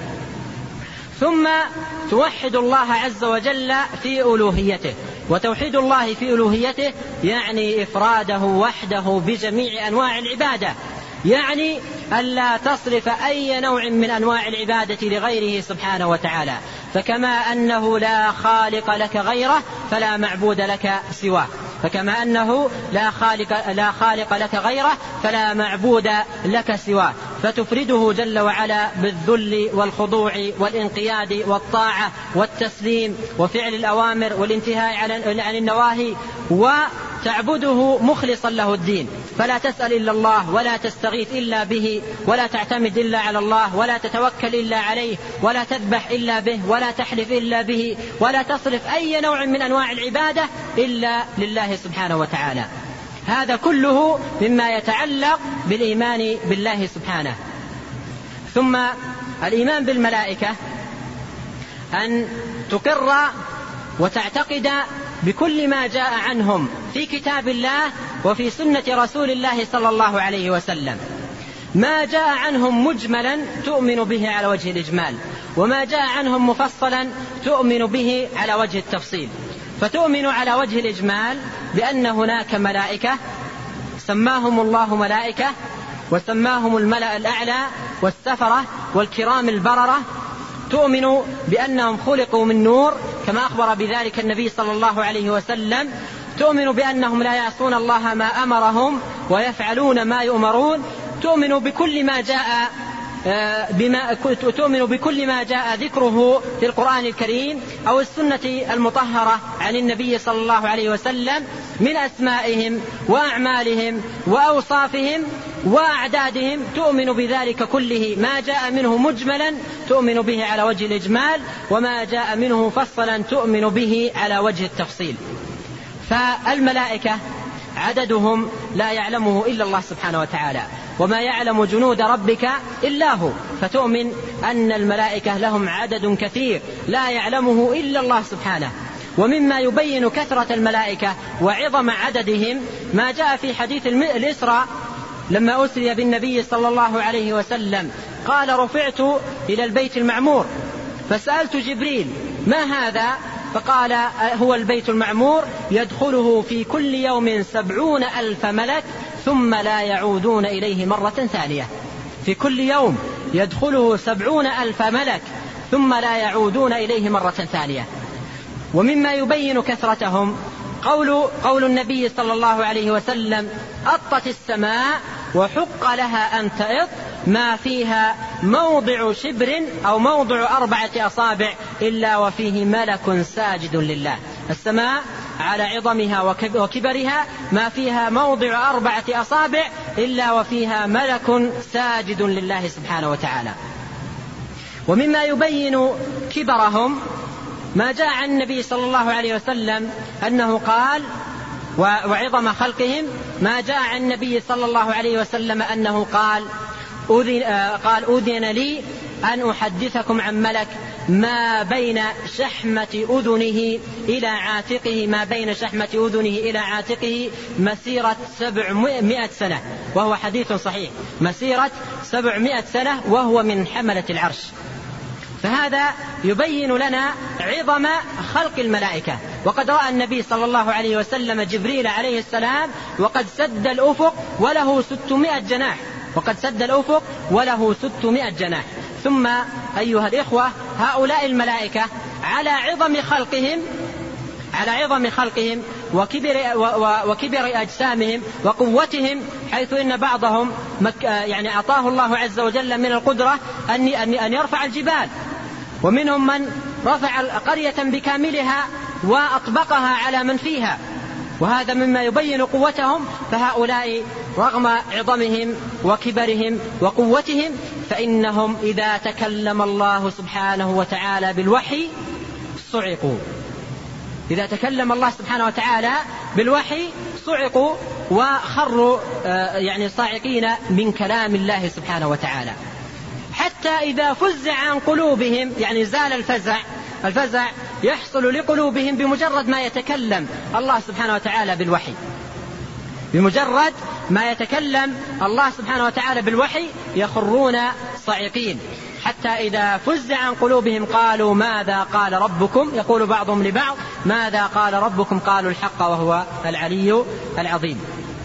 ثم توحد الله عز وجل في ألوهيته. وتوحيد الله في ألوهيته يعني إفراده وحده بجميع أنواع العبادة، يعني ألا تصرف أي نوع من أنواع العبادة لغيره سبحانه وتعالى. فكما أنه لا خالق لك غيره فلا معبود لك سواه، فكما أنه لا خالق, لا خالق لك غيره فلا معبود لك سواه، فتفرده جل وعلا بالذل والخضوع والانقياد والطاعة والتسليم وفعل الأوامر والانتهاء عن النواهي، وتعبده مخلصا له الدين، فلا تسأل إلا الله ولا تستغيث إلا به ولا تعتمد إلا على الله ولا تتوكل إلا عليه ولا تذبح إلا به ولا تحلف إلا به ولا تصرف أي نوع من أنواع العبادة إلا لله سبحانه وتعالى. هذا كله مما يتعلق بالإيمان بالله سبحانه. ثم الإيمان بالملائكة أن تقر وتعتقد بكل ما جاء عنهم في كتاب الله وفي سنة رسول الله صلى الله عليه وسلم. ما جاء عنهم مجملا تؤمن به على وجه الإجمال، وما جاء عنهم مفصلا تؤمن به على وجه التفصيل. فتؤمن على وجه الإجمال بأن هناك ملائكة سماهم الله ملائكة وسماهم الملأ الأعلى والسفرة والكرام البررة. تؤمن بأنهم خلقوا من نور كما أخبر بذلك النبي صلى الله عليه وسلم. تؤمن بأنهم لا يعصون الله ما أمرهم ويفعلون ما يؤمرون. تؤمن بكل ما جاء بما تؤمن بكل ما جاء ذكره في القرآن الكريم أو السنة المطهرة عن النبي صلى الله عليه وسلم من أسمائهم وأعمالهم وأوصافهم وأعدادهم. تؤمن بذلك كله، ما جاء منه مجملا تؤمن به على وجه الإجمال، وما جاء منه مفصلا تؤمن به على وجه التفصيل. فالملائكة عددهم لا يعلمه إلا الله سبحانه وتعالى، وما يعلم جنود ربك إلا هو، فتؤمن أن الملائكة لهم عدد كثير لا يعلمه إلا الله سبحانه. ومما يبين كثرة الملائكة وعظم عددهم ما جاء في حديث الإسراء لما أسري بالنبي صلى الله عليه وسلم قال: رفعت إلى البيت المعمور فسألت جبريل: ما هذا؟ فقال: هو البيت المعمور يدخله في كل يوم سبعون ألف ملك ثم لا يعودون إليه مرة ثانية. في كل يوم يدخله سبعون ألف ملك ثم لا يعودون إليه مرة ثانية. ومما يبين كثرتهم قول, قول النبي صلى الله عليه وسلم: أطت السماء وحق لها أن تئط ما فيها موضع شبر أو موضع أربعة أصابع إلا وفيه ملك ساجد لله. السماء على عظمها وكبرها ما فيها موضع أربعة أصابع إلا وفيها ملك ساجد لله سبحانه وتعالى. ومما يبين كبرهم ما جاء عن النبي صلى الله عليه وسلم أنه قال: وعظم خلقهم ما جاء عن النبي صلى الله عليه وسلم أنه قال: أذن, قال أذن لي أن أحدثكم عن ملك ما بين شحمة أذنه إلى عاتقه ما بين شحمة أذنه إلى عاتقه مسيرة سبعمائة سنة، وهو حديث صحيح، مسيرة سبعمائة سنة، وهو من حملة العرش. فهذا يبين لنا عظم خلق الملائكة. وقد رأى النبي صلى الله عليه وسلم جبريل عليه السلام وقد سد الأفق وله ستمائة جناح وقد سد الأفق وله ستمائة جناح. ثم أيها الإخوة، هؤلاء الملائكة على عظم خلقهم على عظم خلقهم وكبر, وكبر أجسامهم وقوتهم، حيث إن بعضهم يعني أعطاه الله عز وجل من القدرة أن يرفع الجبال، ومنهم من رفع قرية بكاملها وأطبقها على من فيها، وهذا مما يبين قوتهم. فهؤلاء رغم عظمهم وكبرهم وقوتهم فإنهم إذا تكلم الله سبحانه وتعالى بالوحي صعقوا إذا تكلم الله سبحانه وتعالى بالوحي صعقوا وخروا يعني صاعقين من كلام الله سبحانه وتعالى، حتى إذا فزع عن قلوبهم، يعني زال الفزع الفزع يحصل لقلوبهم بمجرد ما يتكلم الله سبحانه وتعالى بالوحي. بمجرد ما يتكلم الله سبحانه وتعالى بالوحي يخرون صاعقين، حتى إذا فزع عن قلوبهم قالوا: ماذا قال ربكم؟ يقول بعضهم لبعض: ماذا قال ربكم؟ قالوا: الحق وهو العلي العظيم.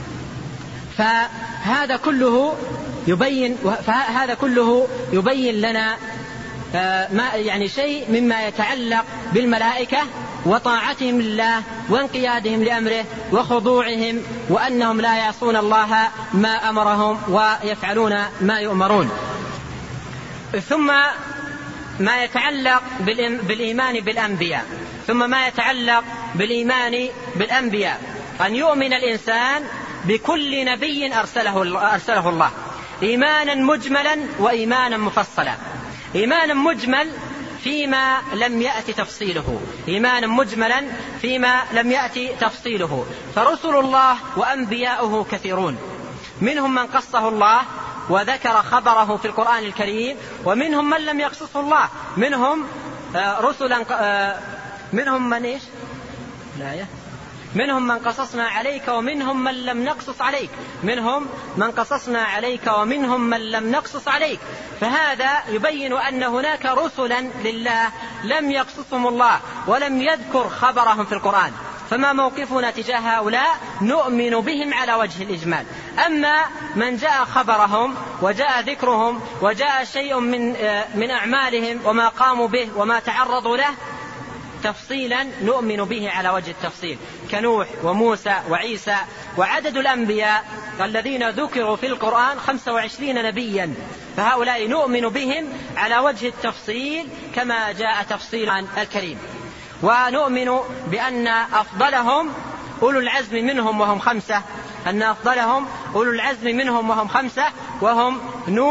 فهذا كله يبين فهذا كله يبين لنا ما يعني شيء مما يتعلق بالملائكة وطاعتهم لله وانقيادهم لأمره وخضوعهم، وأنهم لا يعصون الله ما أمرهم ويفعلون ما يؤمرون. ثم ما يتعلق بالإيمان بالأنبياء ثم ما يتعلق بالإيمان بالأنبياء أن يؤمن الإنسان بكل نبي أرسله, أرسله الله إيمانا مجملا وإيمانا مفصلا. إيمانا مجمل فيما لم يأتي تفصيله إيمانا مجملا فيما لم يأتي تفصيله فرسل الله وأنبياؤه كثيرون، منهم من قصه الله وذكر خبره في القرآن الكريم، ومنهم من لم يقصصه الله، منهم رسلا منهم من إيش لا منهم من قصصنا عليك ومنهم من لم نقصص عليك منهم من قصصنا عليك ومنهم من لم نقصص عليك. فهذا يبين أن هناك رسلا لله لم يقصصهم الله ولم يذكر خبرهم في القرآن، فما موقفنا تجاه هؤلاء؟ نؤمن بهم على وجه الإجمال. أما من جاء خبرهم وجاء ذكرهم وجاء شيء من من أعمالهم وما قاموا به وما تعرضوا له تفصيلا نؤمن به على وجه التفصيل، كنوح وموسى وعيسى. وعدد الأنبياء الذين ذكروا في القرآن خمسة وعشرين نبيا، فهؤلاء نؤمن بهم على وجه التفصيل كما جاء تفصيل عن الكريم. ونؤمن بأن أفضلهم أولو العزم منهم وهم خمسة أن أفضلهم أولو العزم منهم وهم خمسة وهم نوح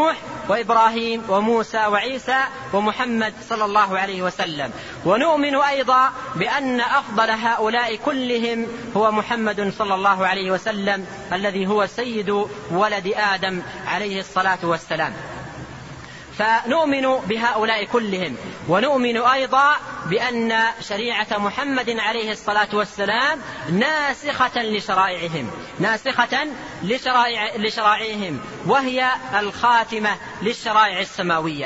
وإبراهيم وموسى وعيسى ومحمد صلى الله عليه وسلم. ونؤمن أيضا بأن أفضل هؤلاء كلهم هو محمد صلى الله عليه وسلم الذي هو سيد ولد آدم عليه الصلاة والسلام. فنؤمن بهؤلاء كلهم. ونؤمن أيضا بأن شريعة محمد عليه الصلاة والسلام ناسخة لشرائعهم ناسخة لشرائع لشرائعهم وهي الخاتمة للشرائع السماوية.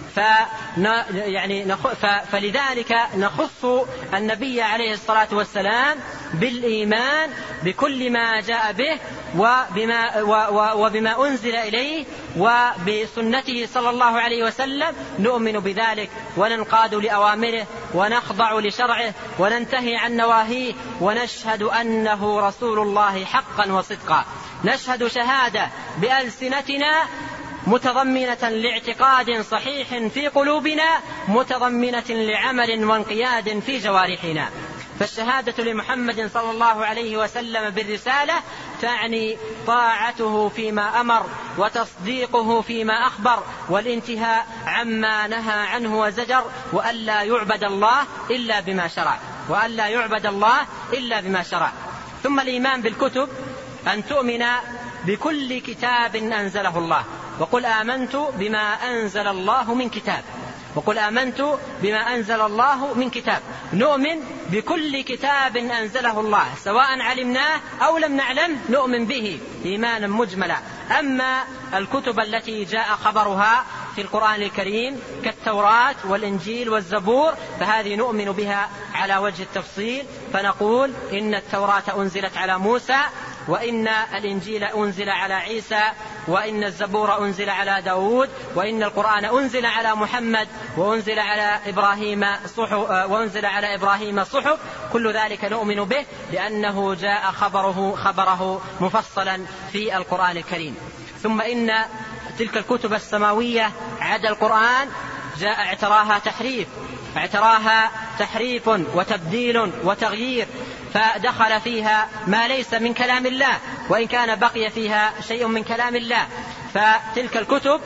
يعني فلذلك نخص النبي عليه الصلاة والسلام بالإيمان بكل ما جاء به وبما, وبما أنزل إليه وبسنته صلى الله عليه وسلم. نؤمن بذلك وننقاد لأوامره ونخضع لشرعه وننتهي عن نواهيه ونشهد أنه رسول الله حقا وصدقا. نشهد شهادة بألسنتنا متضمنة لاعتقاد صحيح في قلوبنا متضمنة لعمل وانقياد في جوارحنا. فالشهادة لمحمد صلى الله عليه وسلم بالرسالة تعني طاعته فيما أمر وتصديقه فيما أخبر والانتهاء عما نهى عنه وزجر وألا يعبد الله إلا بما شرع وألا يعبد الله إلا بما شرع. ثم الإيمان بالكتب أن تؤمن بكل كتاب أنزله الله. وقل آمنت بما أنزل الله من كتاب وقل آمنت بما أنزل الله من كتاب. نؤمن بكل كتاب أنزله الله سواء علمناه أو لم نعلم نؤمن به إيمانا مجملا. أما الكتب التي جاء خبرها في القرآن الكريم كالتوراة والإنجيل والزبور فهذه نؤمن بها على وجه التفصيل. فنقول إن التوراة أنزلت على موسى وإن الإنجيل أنزل على عيسى وإن الزبور أنزل على داود وإن القرآن أنزل على محمد وأنزل على إبراهيم صحف وأنزل على إبراهيم صحف. كل ذلك نؤمن به لأنه جاء خبره خبره مفصلا في القرآن الكريم. ثم إن تلك الكتب السماوية عدا القرآن جاء اعتراها تحريف اعتراها تحريف وتبديل وتغيير فدخل فيها ما ليس من كلام الله وإن كان بقي فيها شيء من كلام الله. فتلك الكتب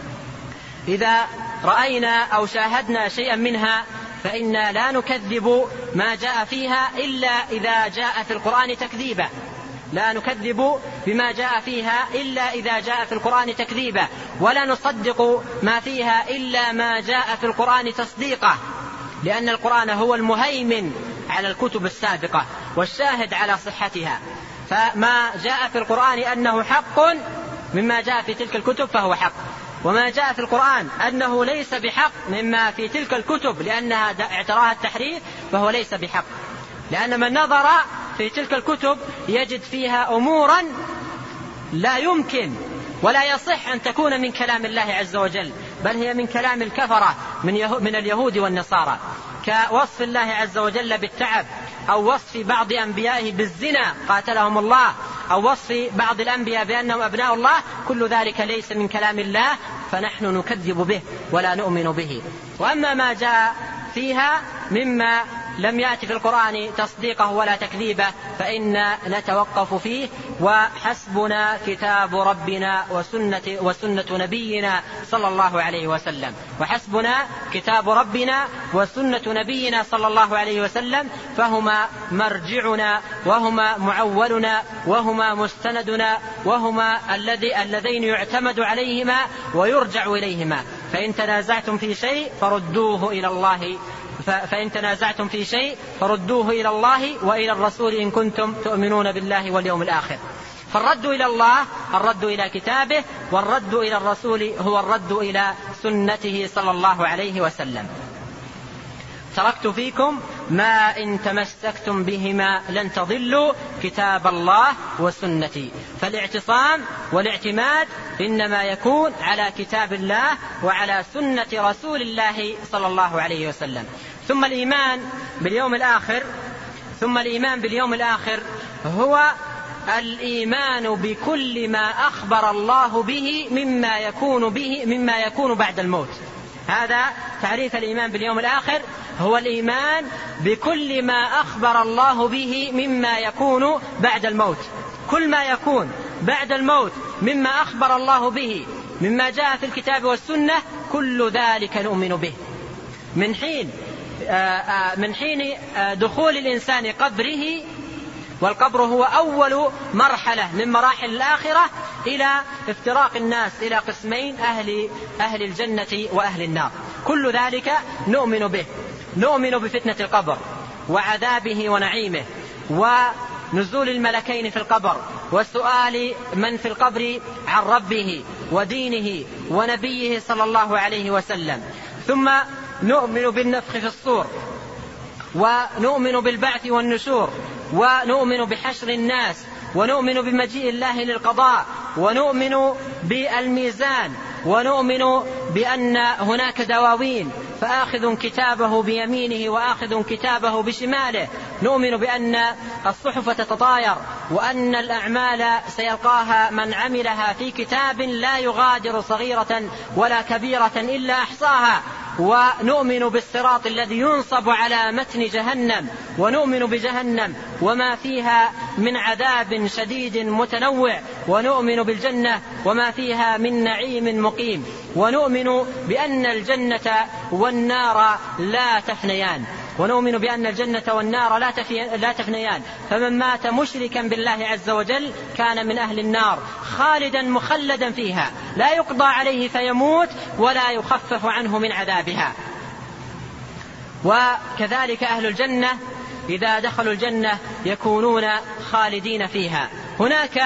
إذا رأينا أو شاهدنا شيئا منها فإنا لا نكذب ما جاء فيها إلا إذا جاء في القرآن تكذيبا لا نكذب بما جاء فيها إلا إذا جاء في القرآن تكذيبا ولا نصدق ما فيها إلا ما جاء في القرآن تصديقا لأن القرآن هو المهيمن على الكتب السابقة والشاهد على صحتها. فما جاء في القرآن أنه حق مما جاء في تلك الكتب فهو حق وما جاء في القرآن أنه ليس بحق مما في تلك الكتب لأنها اعتراها التحريف فهو ليس بحق. لأن من نظر في تلك الكتب يجد فيها أمورا لا يمكن ولا يصح أن تكون من كلام الله عز وجل بل هي من كلام الكفرة من اليهود والنصارى كوصف الله عز وجل بالتعب أو وصف بعض أنبيائه بالزنا قاتلهم الله أو وصف بعض الأنبياء بأنهم أبناء الله. كل ذلك ليس من كلام الله فنحن نكذب به ولا نؤمن به. وأما ما جاء فيها مما لم يأتي في القرآن تصديقه ولا تكذيبه فإن نتوقف فيه وحسبنا كتاب ربنا وسنة, وسنة نبينا صلى الله عليه وسلم وحسبنا كتاب ربنا وسنة نبينا صلى الله عليه وسلم فهما مرجعنا وهما معولنا وهما مستندنا وهما الذي اللذين يعتمد عليهما ويرجع إليهما. فإن تنازعتم في شيء فردوه إلى الله فإن تنازعتم في شيء فردوه إلى الله وإلى الرسول إن كنتم تؤمنون بالله واليوم الآخر. فالرد إلى الله الرد إلى كتابه والرد إلى الرسول هو الرد إلى سنته صلى الله عليه وسلم. تركت فيكم ما إن تمسكتم بهما لن تضلوا كتاب الله وسنتي. فالاعتصام والاعتماد إنما يكون على كتاب الله وعلى سنة رسول الله صلى الله عليه وسلم. ثم الإيمان باليوم الآخر ثم الإيمان باليوم الآخر هو الإيمان بكل ما أخبر الله به مما يكون به مما يكون بعد الموت. هذا تعريف الإيمان باليوم الآخر هو الإيمان بكل ما أخبر الله به مما يكون بعد الموت. كل ما يكون بعد الموت مما أخبر الله به مما جاء في الكتاب والسنة كل ذلك نؤمن به. من حين من حين دخول الإنسان قبره، والقبر هو أول مرحلة من مراحل الآخرة، إلى افتراق الناس إلى قسمين، أهل, أهل الجنة وأهل النار، كل ذلك نؤمن به. نؤمن بفتنة القبر وعذابه ونعيمه ونزول الملكين في القبر وسؤال من في القبر عن ربه ودينه ونبيه صلى الله عليه وسلم. ثم نؤمن بالنفخ في الصور، ونؤمن بالبعث والنشور، ونؤمن بحشر الناس، ونؤمن بمجيء الله للقضاء، ونؤمن بالميزان، ونؤمن بأن هناك دواوين، فآخذ كتابه بيمينه وآخذ كتابه بشماله. نؤمن بأن الصحف تتطاير، وأن الأعمال سيلقاها من عملها في كتاب لا يغادر صغيرة ولا كبيرة إلا أحصاها. ونؤمن بالصراط الذي ينصب على متن جهنم، ونؤمن بجهنم وما فيها من عذاب شديد متنوع، ونؤمن بالجنة وما فيها من نعيم مقيم، ونؤمن بأن الجنة والنار لا تفنيان، ونؤمن بأن الجنة والنار لا تفنيان. فمن مات مشركا بالله عز وجل كان من أهل النار خالدا مخلدا فيها، لا يقضى عليه فيموت ولا يخفف عنه من عذابها. وكذلك أهل الجنة إذا دخلوا الجنة يكونون خالدين فيها. هناك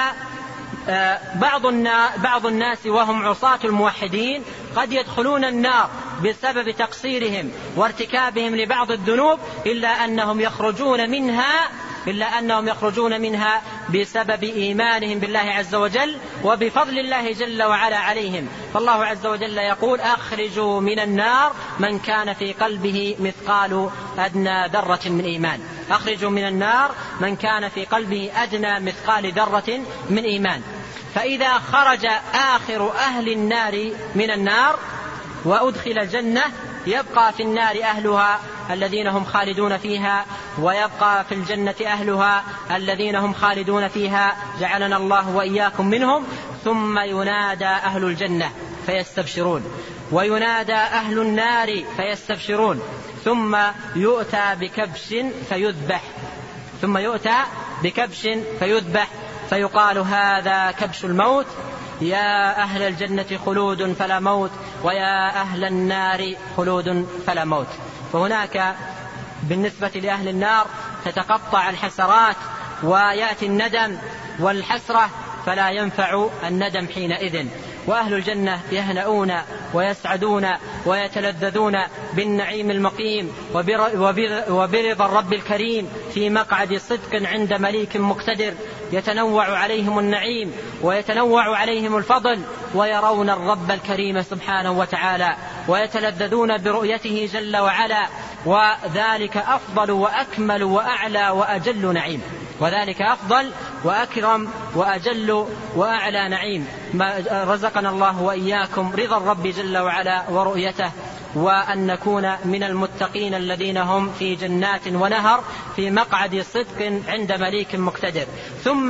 بعض الناس وهم عصاة الموحدين قد يدخلون النار بسبب تقصيرهم وارتكابهم لبعض الذنوب، إلا أنهم يخرجون منها إلا أنهم يخرجون منها بسبب إيمانهم بالله عز وجل وبفضل الله جل وعلا عليهم. فالله عز وجل يقول: أخرجوا من النار من كان في قلبه مثقال أدنى ذرة من إيمان. أخرجوا من النار من كان في قلبه أدنى مثقال ذرة من إيمان. فإذا خرج آخر أهل النار من النار وأدخل الجنة يبقى في النار أهلها الذين هم خالدون فيها، ويبقى في الجنة أهلها الذين هم خالدون فيها، جعلنا الله وإياكم منهم. ثم ينادى أهل الجنة فيستبشرون، وينادى أهل النار فيستبشرون، ثم يؤتى بكبش فيذبح ثم يؤتى بكبش فيذبح فيقال: هذا كبش الموت، يا أهل الجنة خلود فلا موت، ويا أهل النار خلود فلا موت. فهناك بالنسبة لأهل النار تتقطع الحسرات ويأتي الندم والحسرة، فلا ينفع الندم حينئذ. وأهل الجنة يهنؤون ويسعدون ويتلذذون بالنعيم المقيم وبرضا الرب الكريم في مقعد صدق عند مليك مقتدر، يتنوع عليهم النعيم ويتنوع عليهم الفضل، ويرون الرب الكريم سبحانه وتعالى ويتلذذون برؤيته جل وعلا، وذلك أفضل وأكمل وأعلى وأجل نعيم، وذلك أفضل وأكرم وأجل وأعلى نعيم. ما رزقنا الله وإياكم رضا الرب جل وعلا ورؤيته، وأن نكون من المتقين الذين هم في جنات ونهر في مقعد صدق عند مليك مقتدر. ثم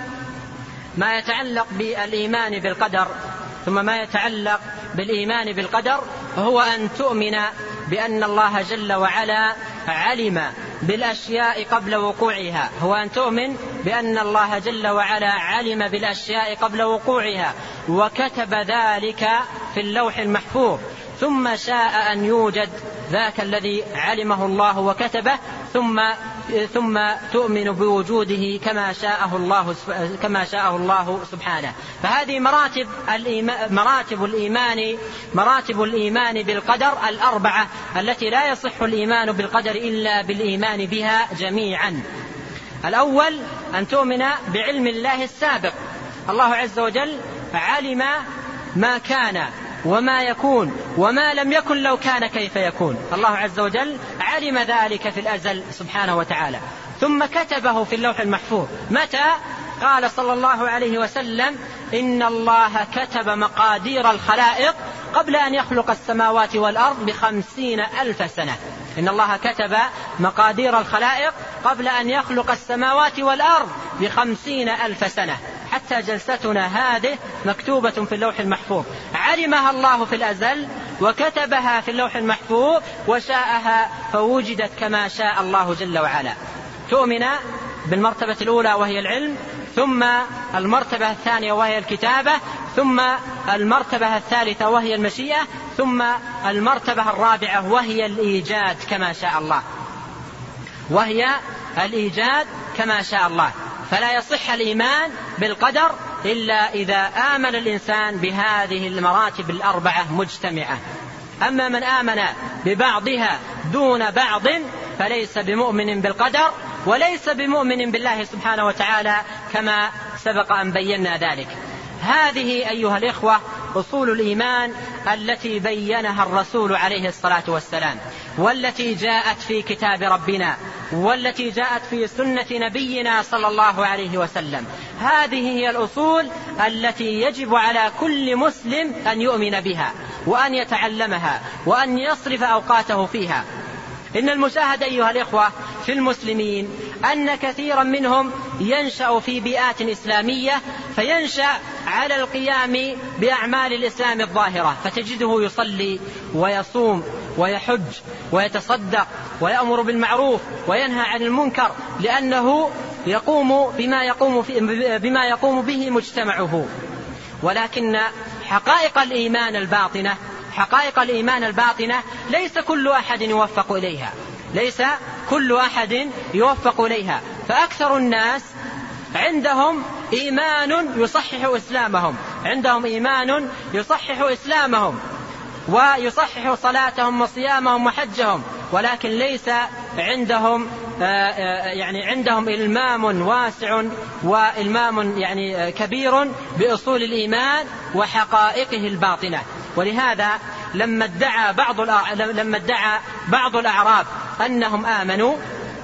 ما يتعلق بالإيمان بالقدر ثم ما يتعلق بالإيمان بالقدر هو أن تؤمن بأن الله جل وعلا علم بالأشياء قبل وقوعها هو أن تؤمن بأن الله جل وعلا علم بالأشياء قبل وقوعها، وكتب ذلك في اللوح المحفوظ، ثم شاء أن يوجد ذاك الذي علمه الله وكتبه، ثم ثم تؤمن بوجوده كما شاءه الله كما شاءه الله سبحانه. فهذه مراتب الإيمان مراتب الإيمان مراتب الإيمان بالقدر الأربعة التي لا يصح الإيمان بالقدر إلا بالإيمان بها جميعا. الأول أن تؤمن بعلم الله السابق، الله عز وجل علم ما كان وما يكون وما لم يكن لو كان كيف يكون، الله عز وجل علم ذلك في الأزل سبحانه وتعالى، ثم كتبه في اللوح المحفوظ. متى؟ قال صلى الله عليه وسلم: إن الله كتب مقادير الخلائق قبل أن يخلق السماوات والأرض بخمسين ألف سنة. إن الله كتب مقادير الخلائق قبل أن يخلق السماوات والأرض بخمسين ألف سنة، حتى جلستنا هذه مكتوبة في اللوح المحفوظ، علمها الله في الأزل وكتبها في اللوح المحفوظ وشاءها فوجدت كما شاء الله جل وعلا. تؤمن بالمرتبة الأولى وهي العلم، ثم المرتبة الثانية وهي الكتابة، ثم المرتبة الثالثة وهي المشيئة، ثم المرتبة الرابعة وهي الإيجاد كما شاء الله، وهي الإيجاد كما شاء الله. فلا يصح الإيمان بالقدر إلا إذا آمن الإنسان بهذه المراتب الأربعة مجتمعة. أما من آمن ببعضها دون بعض فليس بمؤمن بالقدر وليس بمؤمن بالله سبحانه وتعالى كما سبق أن بينا ذلك. هذه أيها الإخوة أصول الإيمان التي بينها الرسول عليه الصلاة والسلام، والتي جاءت في كتاب ربنا، والتي جاءت في سنة نبينا صلى الله عليه وسلم. هذه هي الأصول التي يجب على كل مسلم أن يؤمن بها وأن يتعلمها وأن يصرف أوقاته فيها. إن المشاهد أيها الإخوة في المسلمين أن كثيرا منهم ينشأ في بيئات إسلامية، فينشأ على القيام بأعمال الإسلام الظاهرة، فتجده يصلي ويصوم ويحج ويتصدق ويأمر بالمعروف وينهى عن المنكر، لأنه يقوم بما يقوم, بما يقوم به مجتمعه. ولكن حقائق الإيمان الباطنة حقائق الإيمان الباطنة ليس كل أحد يوفق إليها ليس كل أحد يوفق إليها فأكثر الناس عندهم إيمان يصحح إسلامهم عندهم إيمان يصحح إسلامهم ويصحح صلاتهم وصيامهم وحجهم، ولكن ليس عندهم يعني عندهم إلمام واسع وإلمام يعني كبير بأصول الإيمان وحقائقه الباطنة. ولهذا لما ادعى بعض لما ادعى بعض الأعراب أنهم آمنوا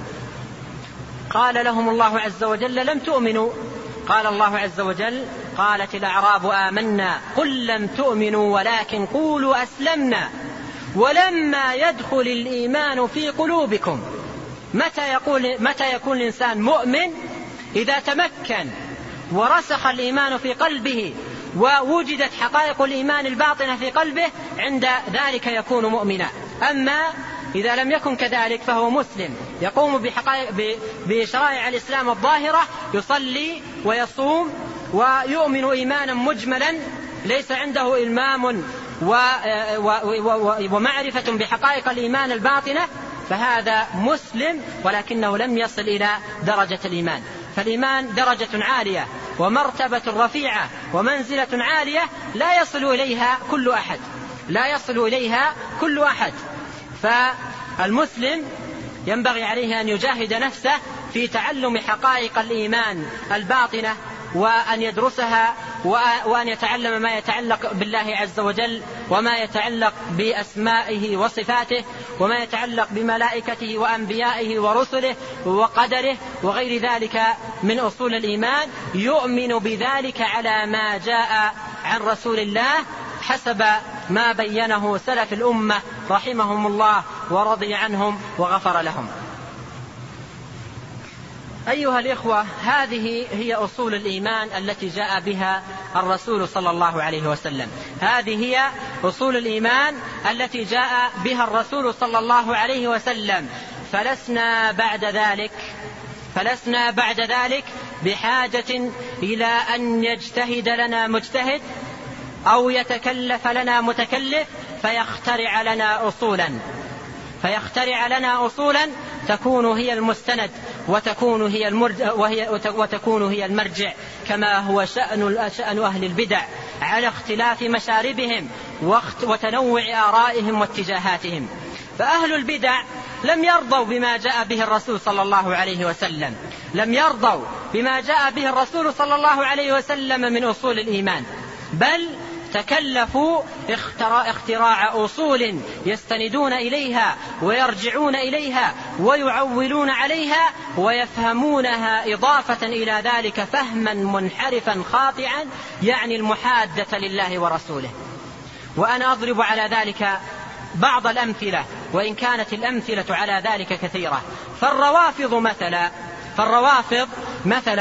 قال لهم الله عز وجل لم تؤمنوا. قال الله عز وجل قالت الأعراب آمنا قل لم تؤمنوا ولكن قولوا أسلمنا ولما يدخل الإيمان في قلوبكم. متى يقول متى يكون الإنسان مؤمن؟ إذا تمكن ورسخ الإيمان في قلبه ووجدت حقائق الإيمان الباطنة في قلبه، عند ذلك يكون مؤمنا. أما إذا لم يكن كذلك فهو مسلم يقوم بحقائق بشرائع الإسلام الظاهرة، يصلي ويصوم ويؤمن إيمانا مجملا ليس عنده إلمام ومعرفة بحقائق الإيمان الباطنة، فهذا مسلم ولكنه لم يصل إلى درجة الإيمان. فالإيمان درجة عالية ومرتبة رفيعة ومنزلة عالية لا يصل إليها كل أحد لا يصل إليها كل أحد فالمسلم ينبغي عليه أن يجاهد نفسه في تعلم حقائق الإيمان الباطنة وأن يدرسها وأن يتعلم ما يتعلق بالله عز وجل وما يتعلق بأسمائه وصفاته وما يتعلق بملائكته وأنبيائه ورسله وقدره وغير ذلك من أصول الإيمان، يؤمن بذلك على ما جاء عن رسول الله حسب ما بينه سلف الأمة رحمهم الله ورضي عنهم وغفر لهم. أيها الإخوة، هذه هي أصول الإيمان التي جاء بها الرسول صلى الله عليه وسلم هذه هي أصول الإيمان التي جاء بها الرسول صلى الله عليه وسلم فلسنا بعد ذلك فلسنا بعد ذلك بحاجة إلى أن يجتهد لنا مجتهد أو يتكلف لنا متكلف فيخترع لنا أصولا فيخترع لنا أصولا تكون هي المستند وتكون هي المرجع وهي وتكون هي المرجع كما هو شأن شأن أهل البدع على اختلاف مشاربهم وتنوع آرائهم واتجاهاتهم. فأهل البدع لم يرضوا بما جاء به الرسول صلى الله عليه وسلم لم يرضوا بما جاء به الرسول صلى الله عليه وسلم من أصول الإيمان، بل تكلفوا اختراع أصول يستندون إليها ويرجعون إليها ويعولون عليها ويفهمونها إضافة إلى ذلك فهما منحرفا خاطئا يعني المحادة لله ورسوله. وأنا أضرب على ذلك بعض الأمثلة وإن كانت الأمثلة على ذلك كثيرة. فالروافض مثلا فالروافض مثلا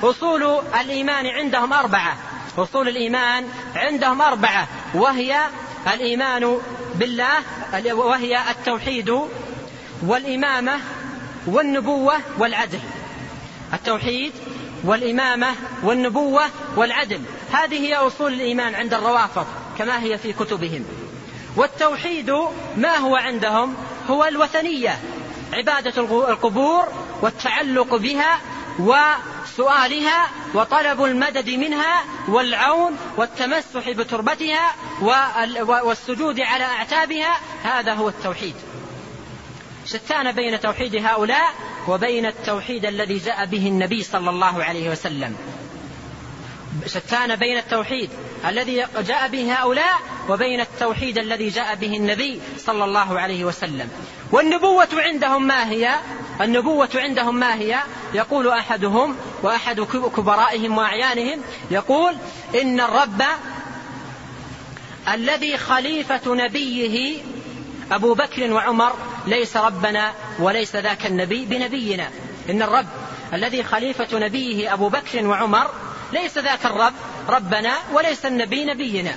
أصول الإيمان عندهم أربعة، أصول الإيمان عندهم أربعة، وهي الإيمان بالله، وهي التوحيد والإمامة والنبوة والعدل. التوحيد والإمامة والنبوة والعدل، هذه هي أصول الإيمان عند الروافض كما هي في كتبهم. والتوحيد ما هو عندهم؟ هو الوثنية، عبادة القبور والتعلق بها وسؤالها وطلب المدد منها والعون والتمسح بتربتها والسجود على أعتابها، هذا هو التوحيد. شتان بين توحيد هؤلاء وبين التوحيد الذي جاء به النبي صلى الله عليه وسلم، شتان بين التوحيد الذي جاء به هؤلاء وبين التوحيد الذي جاء به النبي صلى الله عليه وسلم. والنبوة عندهم ما هي؟ النبوة عندهم ما هي؟ يقول أحدهم وأحد كبرائهم وأعيانهم، يقول إن الرب الذي خليفة نبيه أبو بكر وعمر ليس ربنا وليس ذاك النبي بنبينا. إن الرب الذي خليفة نبيه أبو بكر وعمر ليس ذاك الرب ربنا وليس النبي نبينا.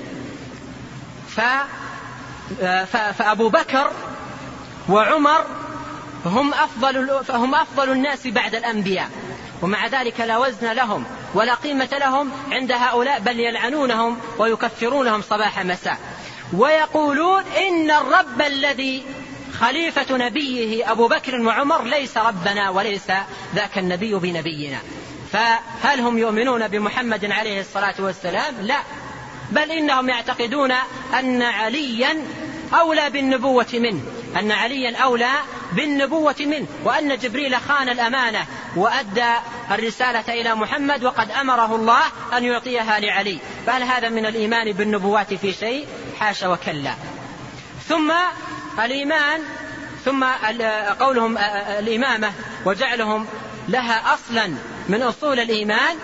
فأبو بكر وعمر هم أفضل, هم أفضل الناس بعد الأنبياء، ومع ذلك لا وزن لهم ولا قيمة لهم عند هؤلاء، بل يلعنونهم ويكفرونهم صباح مساء، ويقولون إن الرب الذي خليفة نبيه أبو بكر وعمر ليس ربنا وليس ذاك النبي بنبينا. فهل هم يؤمنون بمحمد عليه الصلاة والسلام؟ لا، بل إنهم يعتقدون أن عليا أولى بالنبوة منه، أن عليا أولى بالنبوة منه، وأن جبريل خان الأمانة وأدى الرسالة إلى محمد وقد أمره الله أن يعطيها لعلي. فهل هذا من الإيمان بالنبوات في شيء؟ حاشا وكلا. ثم الإيمان، ثم قولهم الإمامة وجعلهم لها أصلا من أصول الإيمان.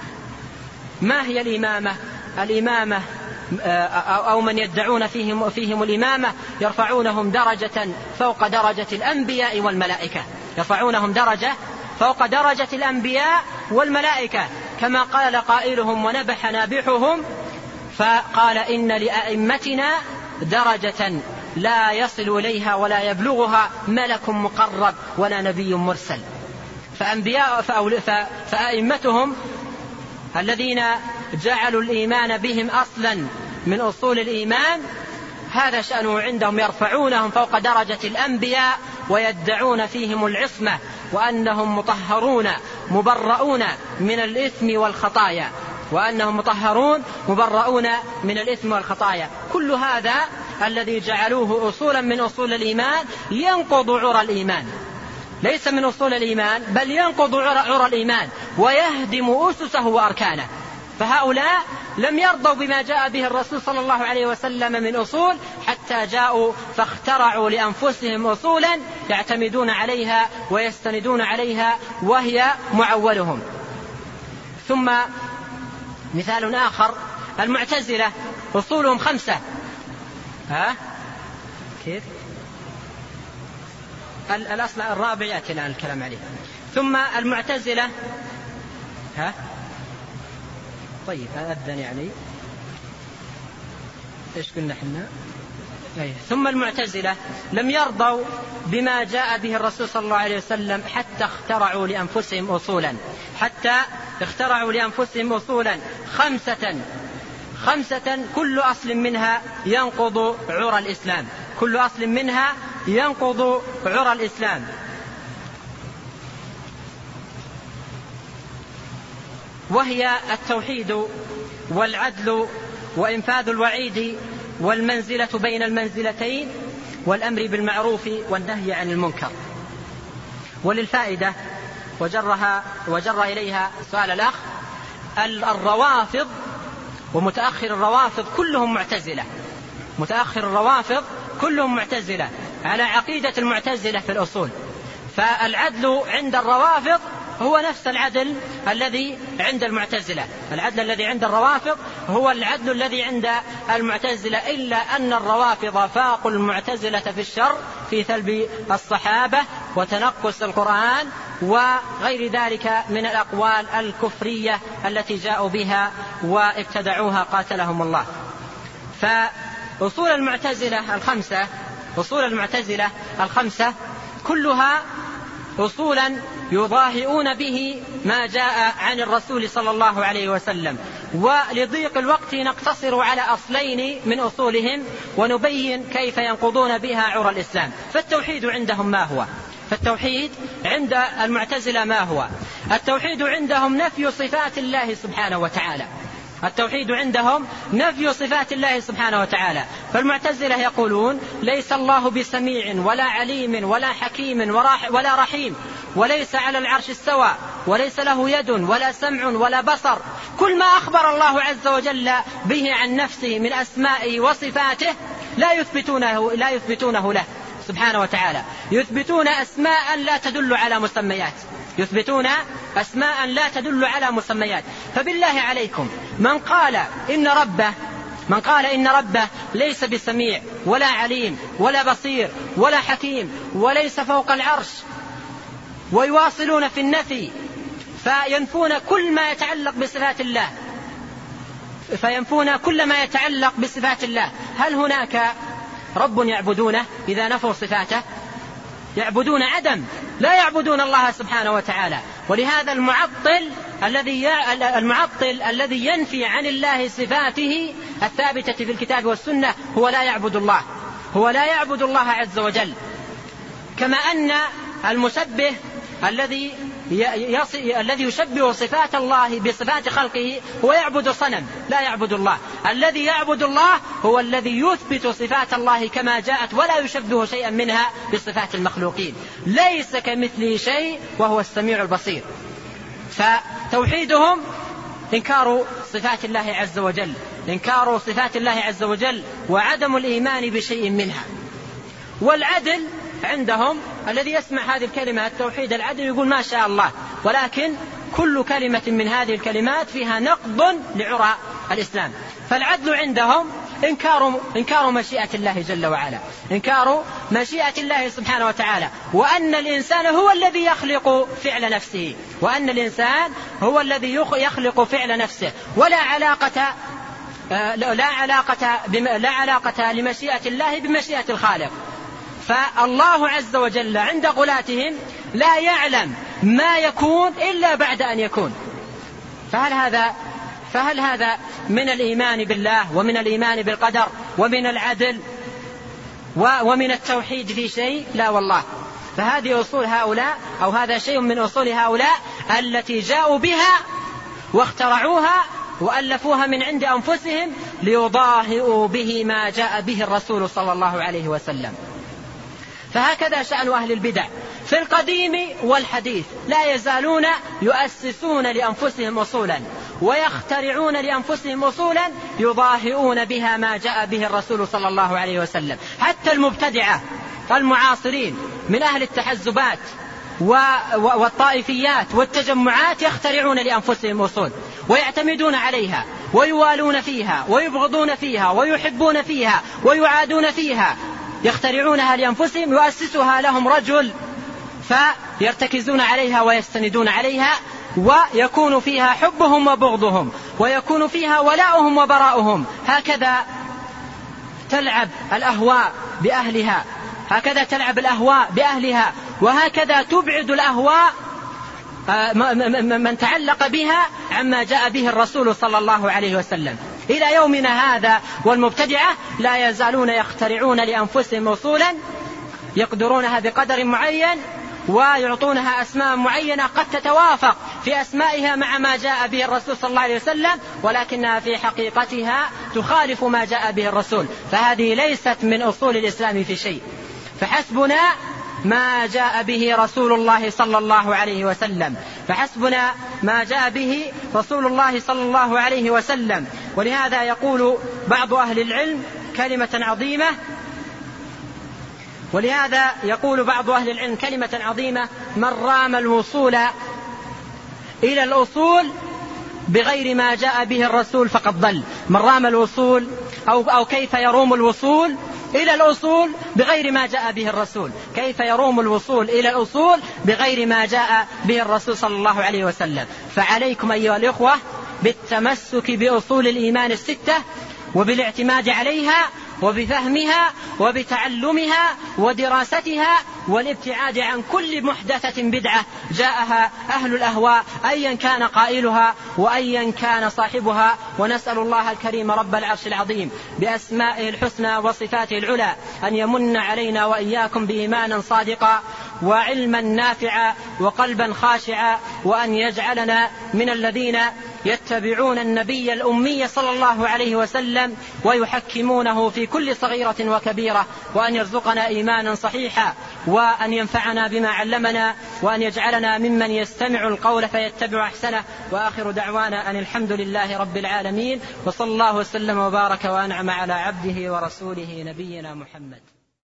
ما هي الإمامة؟ الإمامة أو من يدعون فيهم, فيهم الإمامة يرفعونهم درجة فوق درجة الأنبياء والملائكة، يرفعونهم درجة فوق درجة الأنبياء والملائكة، كما قال قائلهم ونبح نابحهم فقال إن لأئمتنا درجة لا يصل إليها ولا يبلغها ملك مقرب ولا نبي مرسل. فأنبياء فأئمتهم الذين جعلوا الإيمان بهم أصلا من أصول الإيمان، هذا شأنه عندهم، يرفعونهم فوق درجة الأنبياء ويدعون فيهم العصمة وأنهم مطهرون مبرؤون من الإثم والخطايا، وأنهم مطهرون مبرؤون من الإثم والخطايا. كل هذا الذي جعلوه أصولا من أصول الإيمان ينقض عرى الإيمان، ليس من أصول الإيمان بل ينقض عرى الإيمان ويهدم أسسه وأركانه. فهؤلاء لم يرضوا بما جاء به الرسول صلى الله عليه وسلم من أصول، حتى جاءوا فاخترعوا لأنفسهم أصولا يعتمدون عليها ويستندون عليها وهي معولهم. ثم مثال آخر المعتزلة، أصولهم خمسة. ها كيف؟ الأصل الرابع يأتي الآن الكلام عليه. ثم المعتزلة، ها طيب أذن يعني إيش قلنا إحنا؟ أيه. ثم المعتزلة لم يرضوا بما جاء به الرسول صلى الله عليه وسلم حتى اخترعوا لأنفسهم أصولا، حتى اخترعوا لأنفسهم أصولا خمسة خمسة كل أصل منها ينقض عرى الإسلام، كل أصل منها ينقض عرى الإسلام. وهي التوحيد والعدل وإنفاذ الوعيد والمنزلة بين المنزلتين والأمر بالمعروف والنهي عن المنكر. وللفائدة وجرها وجر إليها سؤال الأخ، الروافض ومتأخر الروافض كلهم معتزلة، متأخر الروافض كلهم معتزلة على عقيدة المعتزلة في الأصول. فالعدل عند الروافض هو نفس العدل الذي عند المعتزلة، العدل الذي عند الروافض هو العدل الذي عند المعتزلة، إلا أن الروافض فاقوا المعتزلة في الشر في سلب الصحابة وتنقص القرآن وغير ذلك من الأقوال الكفرية التي جاءوا بها وابتدعوها قاتلهم الله. فأصول المعتزلة الخمسة أصول المعتزلة الخمسة كلها أصولا يضاهئون به ما جاء عن الرسول صلى الله عليه وسلم، ولضيق الوقت نقتصر على أصلين من أصولهم ونبين كيف ينقضون بها عرى الإسلام. فالتوحيد عندهم ما هو؟ فالتوحيد عند المعتزلة ما هو؟ التوحيد عندهم نفي صفات الله سبحانه وتعالى. التوحيد عندهم نفي صفات الله سبحانه وتعالى. فالمعتزلة يقولون ليس الله بسميع ولا عليم ولا حكيم ولا رحيم، وليس على العرش استوى، وليس له يد ولا سمع ولا بصر. كل ما أخبر الله عز وجل به عن نفسه من أسمائه وصفاته لا يثبتونه, لا يثبتونه له سبحانه وتعالى، يثبتون أسماء لا تدل على مسميات يثبتون أسماء لا تدل على مسميات. فبالله عليكم من قال إن ربه من قال إن ربه ليس بسميع ولا عليم ولا بصير ولا حكيم وليس فوق العرش، ويواصلون في النفي فينفون كل ما يتعلق بصفات الله فينفون كل ما يتعلق بصفات الله هل هناك رب يعبدونه إذا نفوا صفاته؟ يعبدون عدم، لا يعبدون الله سبحانه وتعالى. ولهذا المعطل الذي المعطل الذي ينفي عن الله صفاته الثابتة في الكتاب والسنة هو لا يعبد الله هو لا يعبد الله عز وجل. كما أن المشبه الذي الذي يشبه صفات الله بصفات خلقه هو يعبد صنم لا يعبد الله. الذي يعبد الله هو الذي يثبت صفات الله كما جاءت ولا يشبه شيئا منها بصفات المخلوقين. ليس كمثله شيء وهو السميع البصير. فتوحيدهم إنكار صفات الله عز وجل إنكار صفات الله عز وجل وعدم الإيمان بشيء منها. والعدل عندهم الذي يسمع هذه الكلمة التوحيد العدل يقول ما شاء الله، ولكن كل كلمة من هذه الكلمات فيها نقض لعرى الإسلام. فالعدل عندهم إنكار, إنكار مشيئة الله جل وعلا إنكار مشيئة الله سبحانه وتعالى، وأن الإنسان هو الذي يخلق فعل نفسه وأن الإنسان هو الذي يخلق فعل نفسه، ولا علاقة لا علاقة لا علاقة لمشيئة الله بمشيئة الخالق. فالله عز وجل عند غلاتهم لا يعلم ما يكون إلا بعد أن يكون. فهل هذا فهل هذا من الإيمان بالله ومن الإيمان بالقدر ومن العدل ومن التوحيد في شيء؟ لا والله. فهذه أصول هؤلاء أو هذا شيء من أصول هؤلاء التي جاءوا بها واخترعوها وألفوها من عند أنفسهم ليضاهئوا به ما جاء به الرسول صلى الله عليه وسلم. فهكذا شأن أهل البدع في القديم والحديث، لا يزالون يؤسسون لأنفسهم أصولا ويخترعون لأنفسهم أصولا يضاهئون بها ما جاء به الرسول صلى الله عليه وسلم. حتى المبتدعة المعاصرين من أهل التحزبات والطائفيات والتجمعات يخترعون لأنفسهم أصول ويعتمدون عليها ويوالون فيها ويبغضون فيها ويحبون فيها ويعادون فيها، يخترعونها لأنفسهم يؤسسها لهم رجل فيرتكزون عليها ويستندون عليها، ويكون فيها حبهم وبغضهم ويكون فيها ولاؤهم وبراؤهم. هكذا تلعب الأهواء بأهلها هكذا تلعب الأهواء بأهلها وهكذا تبعد الأهواء من تعلق بها عما جاء به الرسول صلى الله عليه وسلم إلى يومنا هذا. والمبتدعة لا يزالون يخترعون لأنفسهم أصولا يقدرونها بقدر معين ويعطونها أسماء معينة قد تتوافق في أسمائها مع ما جاء به الرسول صلى الله عليه وسلم، ولكنها في حقيقتها تخالف ما جاء به الرسول. فهذه ليست من أصول الإسلام في شيء. فحسبنا ما جاء به رسول الله صلى الله عليه وسلم فحسبنا ما جاء به رسول الله صلى الله عليه وسلم. ولهذا يقول بعض أهل العلم كلمة عظيمة ولهذا يقول بعض أهل العلم كلمة عظيمة: من رام الوصول إلى الأصول بغير ما جاء به الرسول فقد ضل. من رام الوصول أو, أو كيف يروم الوصول إلى الأصول بغير ما جاء به الرسول؟ كيف يروم الوصول إلى الأصول بغير ما جاء به الرسول صلى الله عليه وسلم؟ فعليكم أيها الإخوة بالتمسك بأصول الإيمان الستة وبالاعتماد عليها وبفهمها وبتعلمها ودراستها والابتعاد عن كل محدثة بدعة جاءها أهل الأهواء أيا كان قائلها وأيا كان صاحبها. ونسأل الله الكريم رب العرش العظيم بأسمائه الحسنى وصفاته العلى أن يمن علينا وإياكم بإيمانا صادقا وعلما نافعا وقلبا خاشعا، وأن يجعلنا من الذين يتبعون النبي الأمي صلى الله عليه وسلم ويحكمونه في كل صغيرة وكبيرة، وأن يرزقنا إيمانا صحيحا، وأن ينفعنا بما علمنا، وأن يجعلنا ممن يستمع القول فيتبع أحسنه. وآخر دعوانا أن الحمد لله رب العالمين، وصلى الله وسلم وبارك وأنعم على عبده ورسوله نبينا محمد.